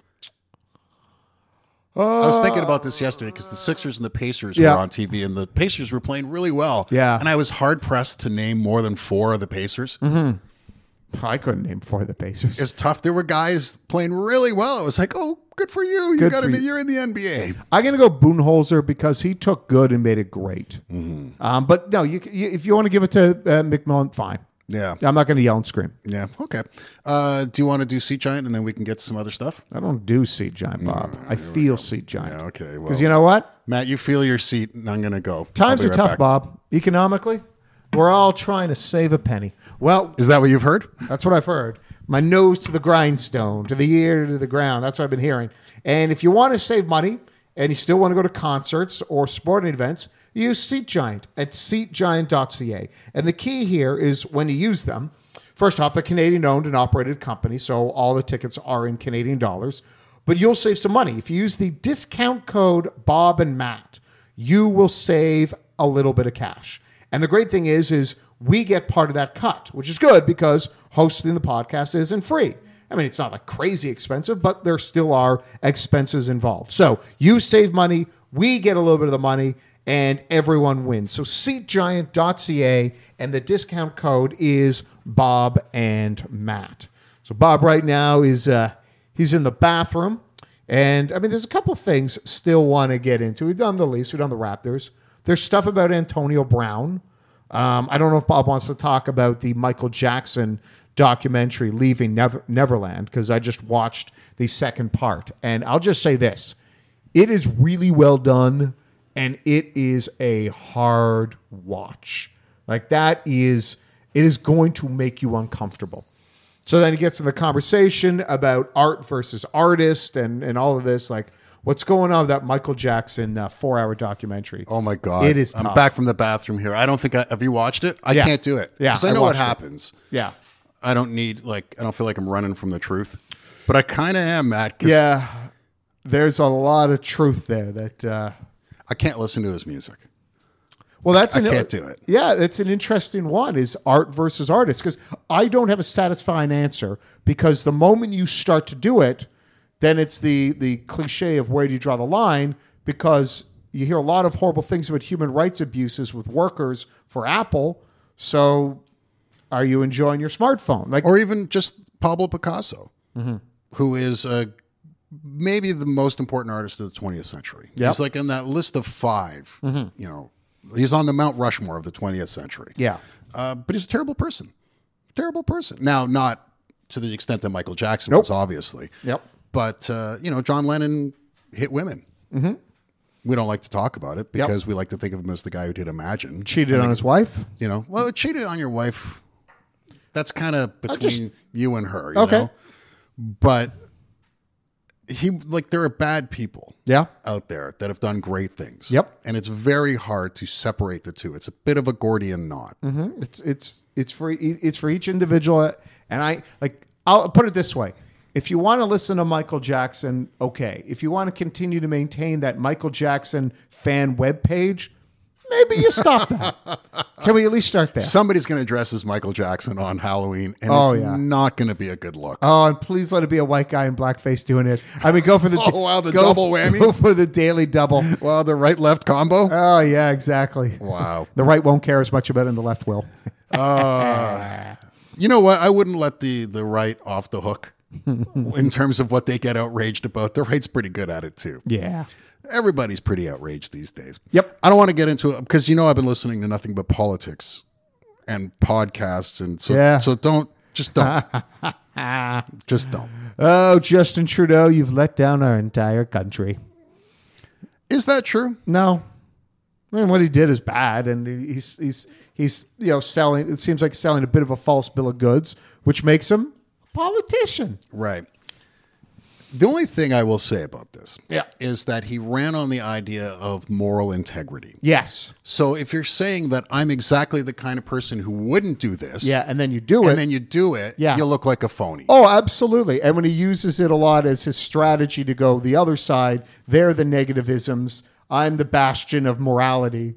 I was thinking about this yesterday because the Sixers and the Pacers Yeah. were on TV, and the Pacers were playing really well. Yeah. And I was hard-pressed to name more than 4 of the Pacers. I couldn't name 4 of the Pacers. It's tough. There were guys playing really well. It was like, oh, good for you. Good for you. You're in the NBA. I'm going to go Budenholzer because he took good and made it great. But no, if you want to give it to McMillan, fine. Yeah. I'm not going to yell and scream. Yeah. Okay. Do you want to do Seat Giant and then we can get to some other stuff? I don't do Seat Giant, Bob. I feel Seat Giant. Yeah, okay. Well, Because you know what? Matt, you feel your seat and I'm going to go. Times I'll are be right tough, back. Bob. Economically, we're all trying to save a penny. Well, Is that what you've heard? that's what I've heard. My nose to the grindstone, to the ear to the ground. That's what I've been hearing. And if you want to save money and you still want to go to concerts or sporting events, use Seat Giant at seatgiant.ca. And the key here is when you use them, first off, they're Canadian-owned and operated company, so all the tickets are in Canadian dollars. But you'll save some money. If you use the discount code Bob and Matt, you will save a little bit of cash. And the great thing is we get part of that cut, which is good because hosting the podcast isn't free. I mean, it's not like crazy expensive, but there still are expenses involved. So you save money, we get a little bit of the money, and everyone wins. So seatgiant.ca, and the discount code is Bob and Matt. So Bob right now is he's in the bathroom, and I mean, there's a couple things still want to get into. We've done the Leafs, we've done the Raptors. There's stuff about Antonio Brown. I don't know if Bob wants to talk about the Michael Jackson documentary, Leaving Neverland, because I just watched the second part. And I'll just say this. It is really well done, and it is a hard watch. Like it is going to make you uncomfortable. So then he gets in the conversation about art versus artist and all of this, like what's going on with that Michael Jackson 4-hour documentary. Oh my God. It is I'm tough. back from the bathroom here. I don't think have you watched it? I Yeah. can't do it. Yeah, Because I I know what watched it. happens. Yeah. I don't feel like I'm running from the truth. But I kind of am, Matt. 'Cause Yeah. There's a lot of truth there that I can't listen to his music. well, that's I can't do it. Yeah, it's an interesting one, is art versus artist, because I don't have a satisfying answer, because the moment you start to do it, then it's the cliche of where do you draw the line, because you hear a lot of horrible things about human rights abuses with workers for Apple. So are you enjoying your smartphone? Like, Or even just Pablo Picasso, Mm-hmm. who is maybe the most important artist of the 20th century. Yep. He's like in that list of 5. You know, he's on the Mount Rushmore of the 20th century. yeah. But he's a terrible person. Terrible person. Now, not to the extent that Michael Jackson Nope. was, obviously. Yep. But, John Lennon hit women. Mm-hmm. We don't like to talk about it because we like to think of him as the guy who did Imagine. Cheated on his wife? Well, cheated on your wife, that's kind of between you and her, Okay. know? But there are bad people out there that have done great things. Yep. And it's very hard to separate the two. It's a bit of a Gordian knot. Mm-hmm. It's for each individual. And I'll put it this way. If you want to listen to Michael Jackson, okay. If you want to continue to maintain that Michael Jackson fan webpage, maybe you stop that. Can we at least start there? Somebody's going to dress as Michael Jackson on Halloween, and it's not going to be a good look. Oh, and please let it be a white guy in blackface doing it. I mean, go for the double whammy. Go for the daily double. Well, the right-left combo. Oh yeah, exactly. Wow. The right won't care as much about it, and the left will. You know what? I wouldn't let the right off the hook in terms of what they get outraged about. The right's pretty good at it too. Yeah. Everybody's pretty outraged these days. Yep. I don't want to get into it because I've been listening to nothing but politics and podcasts, and so don't. Just don't. Oh, Justin Trudeau, you've let down our entire country. Is that true? No. I mean, what he did is bad, and he's selling. It seems like selling a bit of a false bill of goods, which makes him a politician. Right. The only thing I will say about this Yeah. is that he ran on the idea of moral integrity. Yes. So if you're saying that I'm exactly the kind of person who wouldn't do this, Yeah, and then you do it. and then you do it, Yeah. you look like a phony. Oh, absolutely. And when he uses it a lot as his strategy to go the other side, they're the negativisms. I'm the bastion of morality.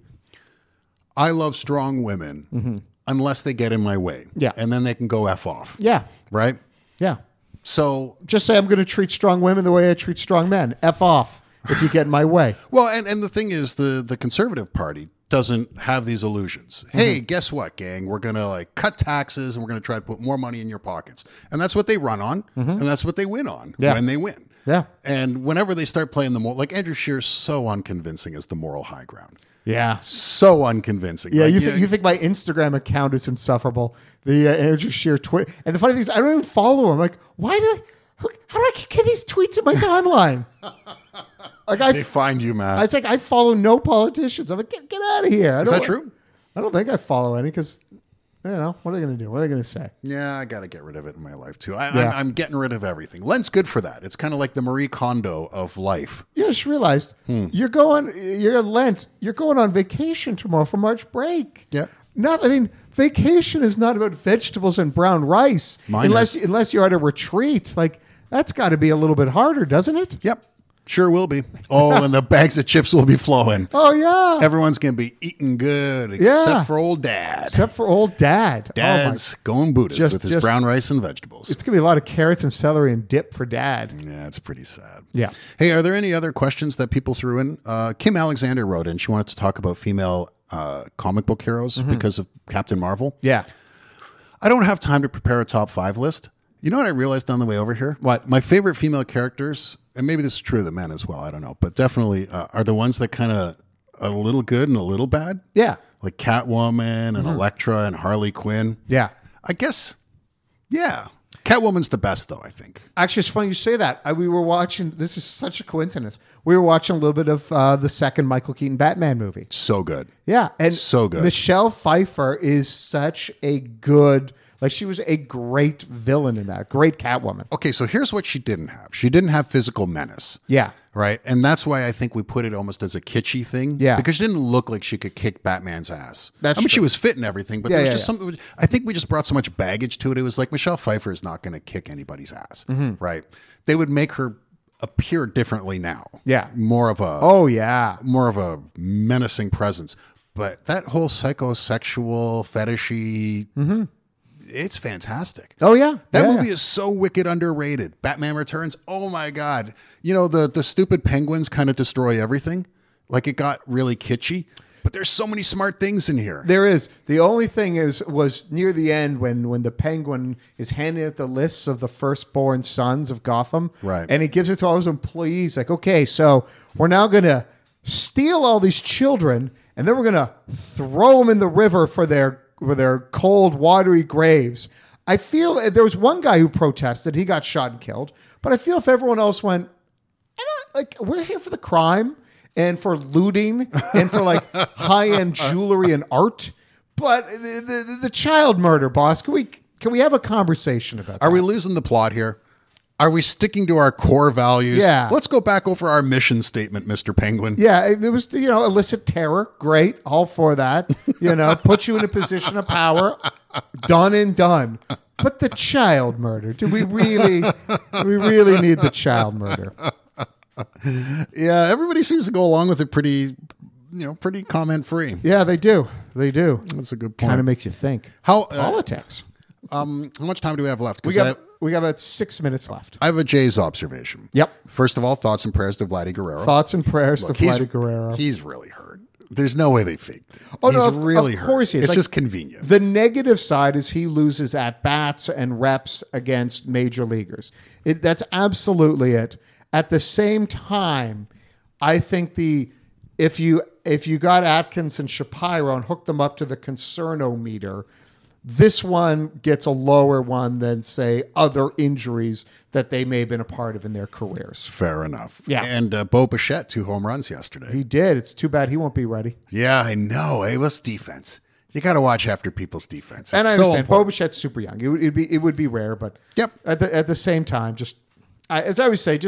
I love strong women unless they get in my way. Yeah. And then they can go F off. Yeah. Right? Yeah. So, Just say I'm going to treat strong women the way I treat strong men. F off if you get in my way. well, and the thing is, the Conservative Party doesn't have these illusions. Hey, guess what, gang? We're going to cut taxes and we're going to try to put more money in your pockets. And that's what they run on. And that's what they win on when they win. Yeah. And whenever they start playing the more, Andrew Scheer's so unconvincing as the moral high ground. Yeah. So unconvincing. Yeah, you think my Instagram account is insufferable? The Andrew Scheer Twitter, and the funny thing is, I don't even follow him. Like, how do I get these tweets in my timeline? They find you, Matt. It's like I follow no politicians. I'm like, get out of here. Is that true? I don't think I follow any because, what are they going to do? What are they going to say? Yeah, I got to get rid of it in my life too. I'm getting rid of everything. Lent's good for that. It's kind of like the Marie Kondo of life. You just realized you're Lent. You're going on vacation tomorrow for March break. Yeah. Vacation is not about vegetables and brown rice unless you're at a retreat. Like that's got to be a little bit harder, doesn't it? Yep. Sure will be. Oh, and the bags of chips will be flowing. Oh, yeah. Everyone's going to be eating good except for old Dad. Except for old Dad. Dad's going Buddhist with his brown rice and vegetables. It's going to be a lot of carrots and celery and dip for Dad. Yeah, it's pretty sad. Yeah. Hey, are there any other questions that people threw in? Kim Alexander wrote in. She wanted to talk about female comic book heroes because of Captain Marvel. Yeah. I don't have time to prepare a top 5 list. You know what I realized on the way over here? What? My favorite female characters, and maybe this is true of the men as well, I don't know, but definitely are the ones that kind of a little good and a little bad. Yeah. Like Catwoman and Elektra and Harley Quinn. Yeah. I guess, yeah. Catwoman's the best, though, I think. Actually, it's funny you say that. We were watching, this is such a coincidence. We were watching a little bit of the second Michael Keaton Batman movie. So good. Yeah. And so good. Michelle Pfeiffer is such a good, she was a great villain in that. Great Catwoman. Okay, so here's what she didn't have. She didn't have physical menace. Yeah. Right? And that's why I think we put it almost as a kitschy thing. Yeah. Because she didn't look like she could kick Batman's ass. That's she true. was fit and everything, but there was just something. I think we just brought so much baggage to it. It was like Michelle Pfeiffer is not going to kick anybody's ass. Right? They would make her appear differently now. Yeah. More of a more of a menacing presence. But that whole psychosexual fetishy it's fantastic. Oh, yeah. That movie is so wicked underrated. Batman Returns, oh my God. You know, the stupid penguins kind of destroy everything. Like it got really kitschy. But there's so many smart things in here. There is. The only thing was near the end when the Penguin is handing out the lists of the firstborn sons of Gotham. Right. And he gives it to all his employees. Like, okay, so we're now going to steal all these children and then we're going to throw them in the river for their cold, watery graves. I feel there was one guy who protested. He got shot and killed. But I feel if everyone else went, we're here for the crime and for looting and for like high-end jewelry and art. But the child murder, boss, can we have a conversation about that? Are we losing the plot here? Are we sticking to our core values? Yeah. Let's go back over our mission statement, Mr. Penguin. Yeah, it was, illicit terror. Great. All for that. Put you in a position of power. Done and done. But the child murder. Do we really need the child murder? Yeah, everybody seems to go along with it pretty comment free. Yeah, they do. They do. That's a good point. Kind of makes you think. How Politics. how much time do we have left? We got about 6 minutes left. I have a Jay's observation. Yep. First of all, thoughts and prayers to Vladdy Guerrero. Thoughts and prayers to Vladdy Guerrero. He's really hurt. There's no way they faked it. Oh, he's no, really of hurt. course he is. It's Like, just convenient. The negative side is he loses at bats and reps against major leaguers. That's absolutely it. At the same time, I think if you got Atkins and Shapiro and hooked them up to the concernometer, this one gets a lower one than, say, other injuries that they may have been a part of in their careers. Fair enough. Yeah. And Bo Bichette, 2 home runs yesterday. He did. It's too bad he won't be ready. Yeah, I know. It was defense. You got to watch after people's defense. And I It's so understand. Bo important. Bichette's super young. It would be rare, but Yep. At the same time, just as I always say,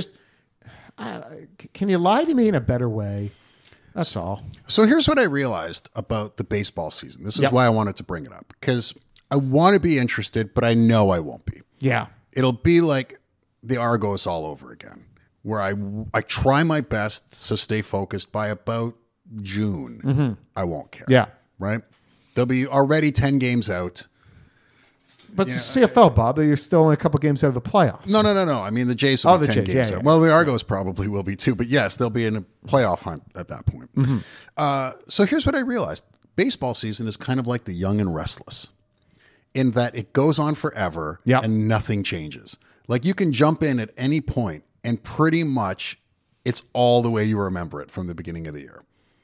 can you lie to me in a better way? That's all. So here's what I realized about the baseball season. This is Yep. why I wanted to bring it up, because I want to be interested, but I know I won't be. Yeah. It'll be like the Argos all over again, where I try my best to stay focused. By about June, I won't care. Yeah. Right? There'll be already 10 games out. But it's the CFL, Bob. You're still only a couple games out of the playoffs. No. I mean, the Jays will be the 10 Jays, games yeah. out. Well, the Argos probably will be too, but yes, they'll be in a playoff hunt at that point. So here's what I realized. Baseball season is kind of like the Young and Restless in that it goes on forever Yep. and nothing changes. Like you can jump in at any point and pretty much it's all the way you remember it from the beginning of the year.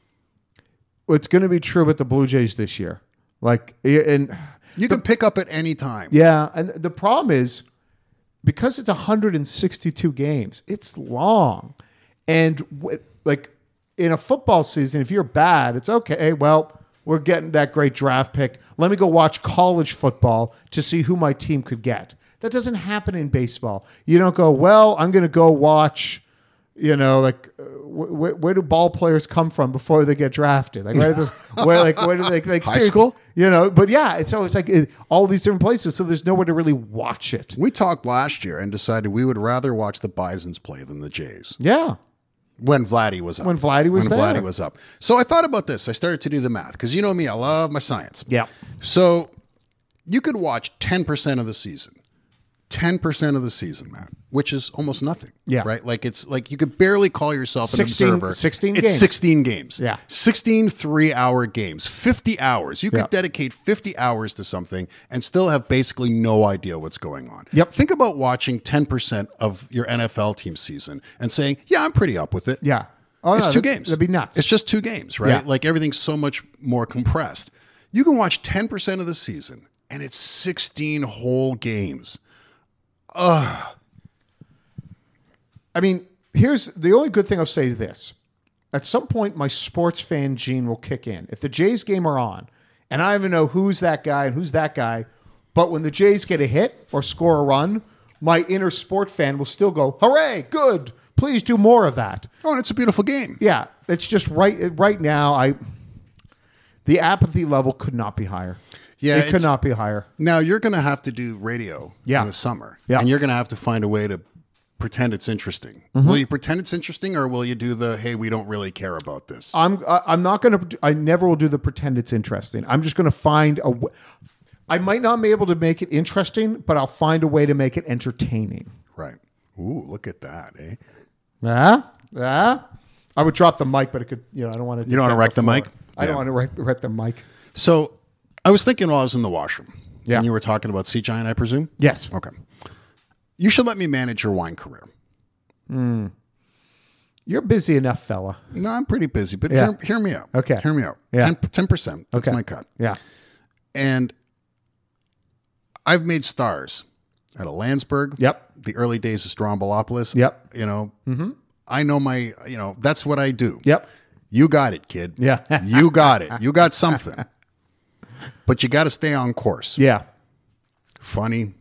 It's going to be true with the Blue Jays this year. You can pick up at any time. Yeah, and the problem is because it's 162 games, it's long. And in a football season, if you're bad, it's okay. Well, we're getting that great draft pick. Let me go watch college football to see who my team could get. That doesn't happen in baseball. You don't go, well, I'm going to go watch, where do ball players come from before they get drafted? Like, where do they High school? But yeah, so it's like all these different places. So there's nowhere to really watch it. We talked last year and decided we would rather watch the Bisons play than the Jays. Yeah. When Vladdy was up. When Vladdy was up. So I thought about this. I started to do the math because you know me, I love my science. Yeah. So you could watch 10% of the season. 10% of the season, Matt, which is almost nothing. Yeah. Right? Like it's like you could barely call yourself an 16 observer. 16 It's games. 16 games. Yeah. 16 3-hour games. 50 hours. You could Yeah. dedicate 50 hours to something and still have basically no idea what's going on. Yep. Think about watching 10% of your NFL team season and saying, yeah, I'm pretty up with it. Yeah. Oh, It's no, 2 games. That'd be nuts. It's just 2 games, right? Yeah. Like everything's so much more compressed. You can watch 10% of the season and it's 16 whole games. I mean, here's the only good thing I'll say is this. At some point, my sports fan gene will kick in. If the Jays game are on, and I don't even know who's that guy and who's that guy, but when the Jays get a hit or score a run, my inner sport fan will still go, hooray, good, please do more of that. Oh, and it's a beautiful game. Yeah, it's just right now, the apathy level could not be higher. Yeah, it could not be higher. Now you're going to have to do radio Yeah. in the summer. Yeah. And you're going to have to find a way to pretend it's interesting. Mm-hmm. Will you pretend it's interesting or will you do the, hey, we don't really care about this? I'm not going to. I never will do the pretend it's interesting. I'm just going to find a. I might not be able to make it interesting, but I'll find a way to make it entertaining. Right. Ooh, look at that, eh? Yeah. I would drop the mic, but it could. I don't want to. You don't want to wreck the mic? I don't Yeah. want to wreck the mic. So I was thinking while I was in the washroom. Yeah. And you were talking about Sea Giant, I presume? Yes. Okay. You should let me manage your wine career. You're busy enough, fella. No, I'm pretty busy, but Yeah. hear me out. Okay. Hear me out. Yeah. 10%. That's Okay. my cut. Yeah. And I've made stars out of Landsberg. Yep. The early days of Strombolopolis. Yep. You know, I know that's what I do. Yep. You got it, kid. Yeah. You got it. You got something. But you got to stay on course. Yeah. Funny,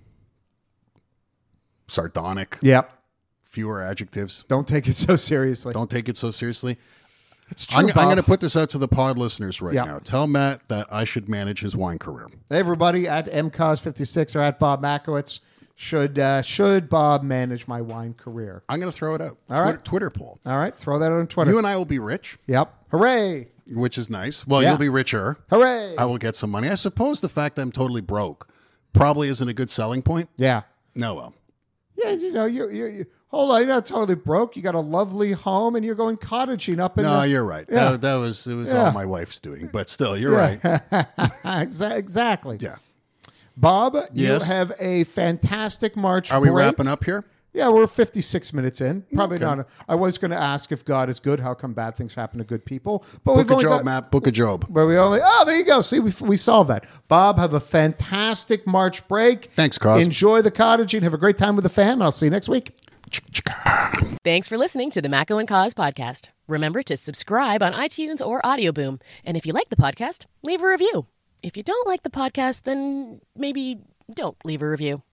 sardonic, Yep. fewer adjectives. Don't take it so seriously. Don't take it so seriously. It's true, I'm Bob. going to put this out to the pod listeners right Yeah. now. Tell Matt that I should manage his wine career. Everybody at MCOS56 or at Bob Makowitz should Bob manage my wine career. I'm going to throw it out. All right. Twitter poll. All right, throw that on Twitter. You and I will be rich, Yep. Hooray. which is nice. Well, Yeah. you'll be richer. Hooray. I will get some money. I suppose the fact that I'm totally broke probably isn't a good selling point. Yeah. No, well. Yeah, you hold on, you're not totally broke. You got a lovely home and you're going cottaging up in No, the... you're right. Yeah. It was Yeah. all my wife's doing. But still, you're right. Exactly. Yeah. Bob, Yes? you have a fantastic March Are we break. wrapping up here? Yeah, we're 56 minutes in. Probably Okay. not. I was going to ask if God is good. How come bad things happen to good people? But Book of Job, Matt. Book of Job. But we only... Oh, there you go. See, we solved that. Bob, have a fantastic March break. Thanks, Cos. Enjoy the cottaging. Have a great time with the fam. I'll see you next week. Thanks for listening to the Mako and Cause podcast. Remember to subscribe on iTunes or Audio Boom. And if you like the podcast, leave a review. If you don't like the podcast, then maybe don't leave a review.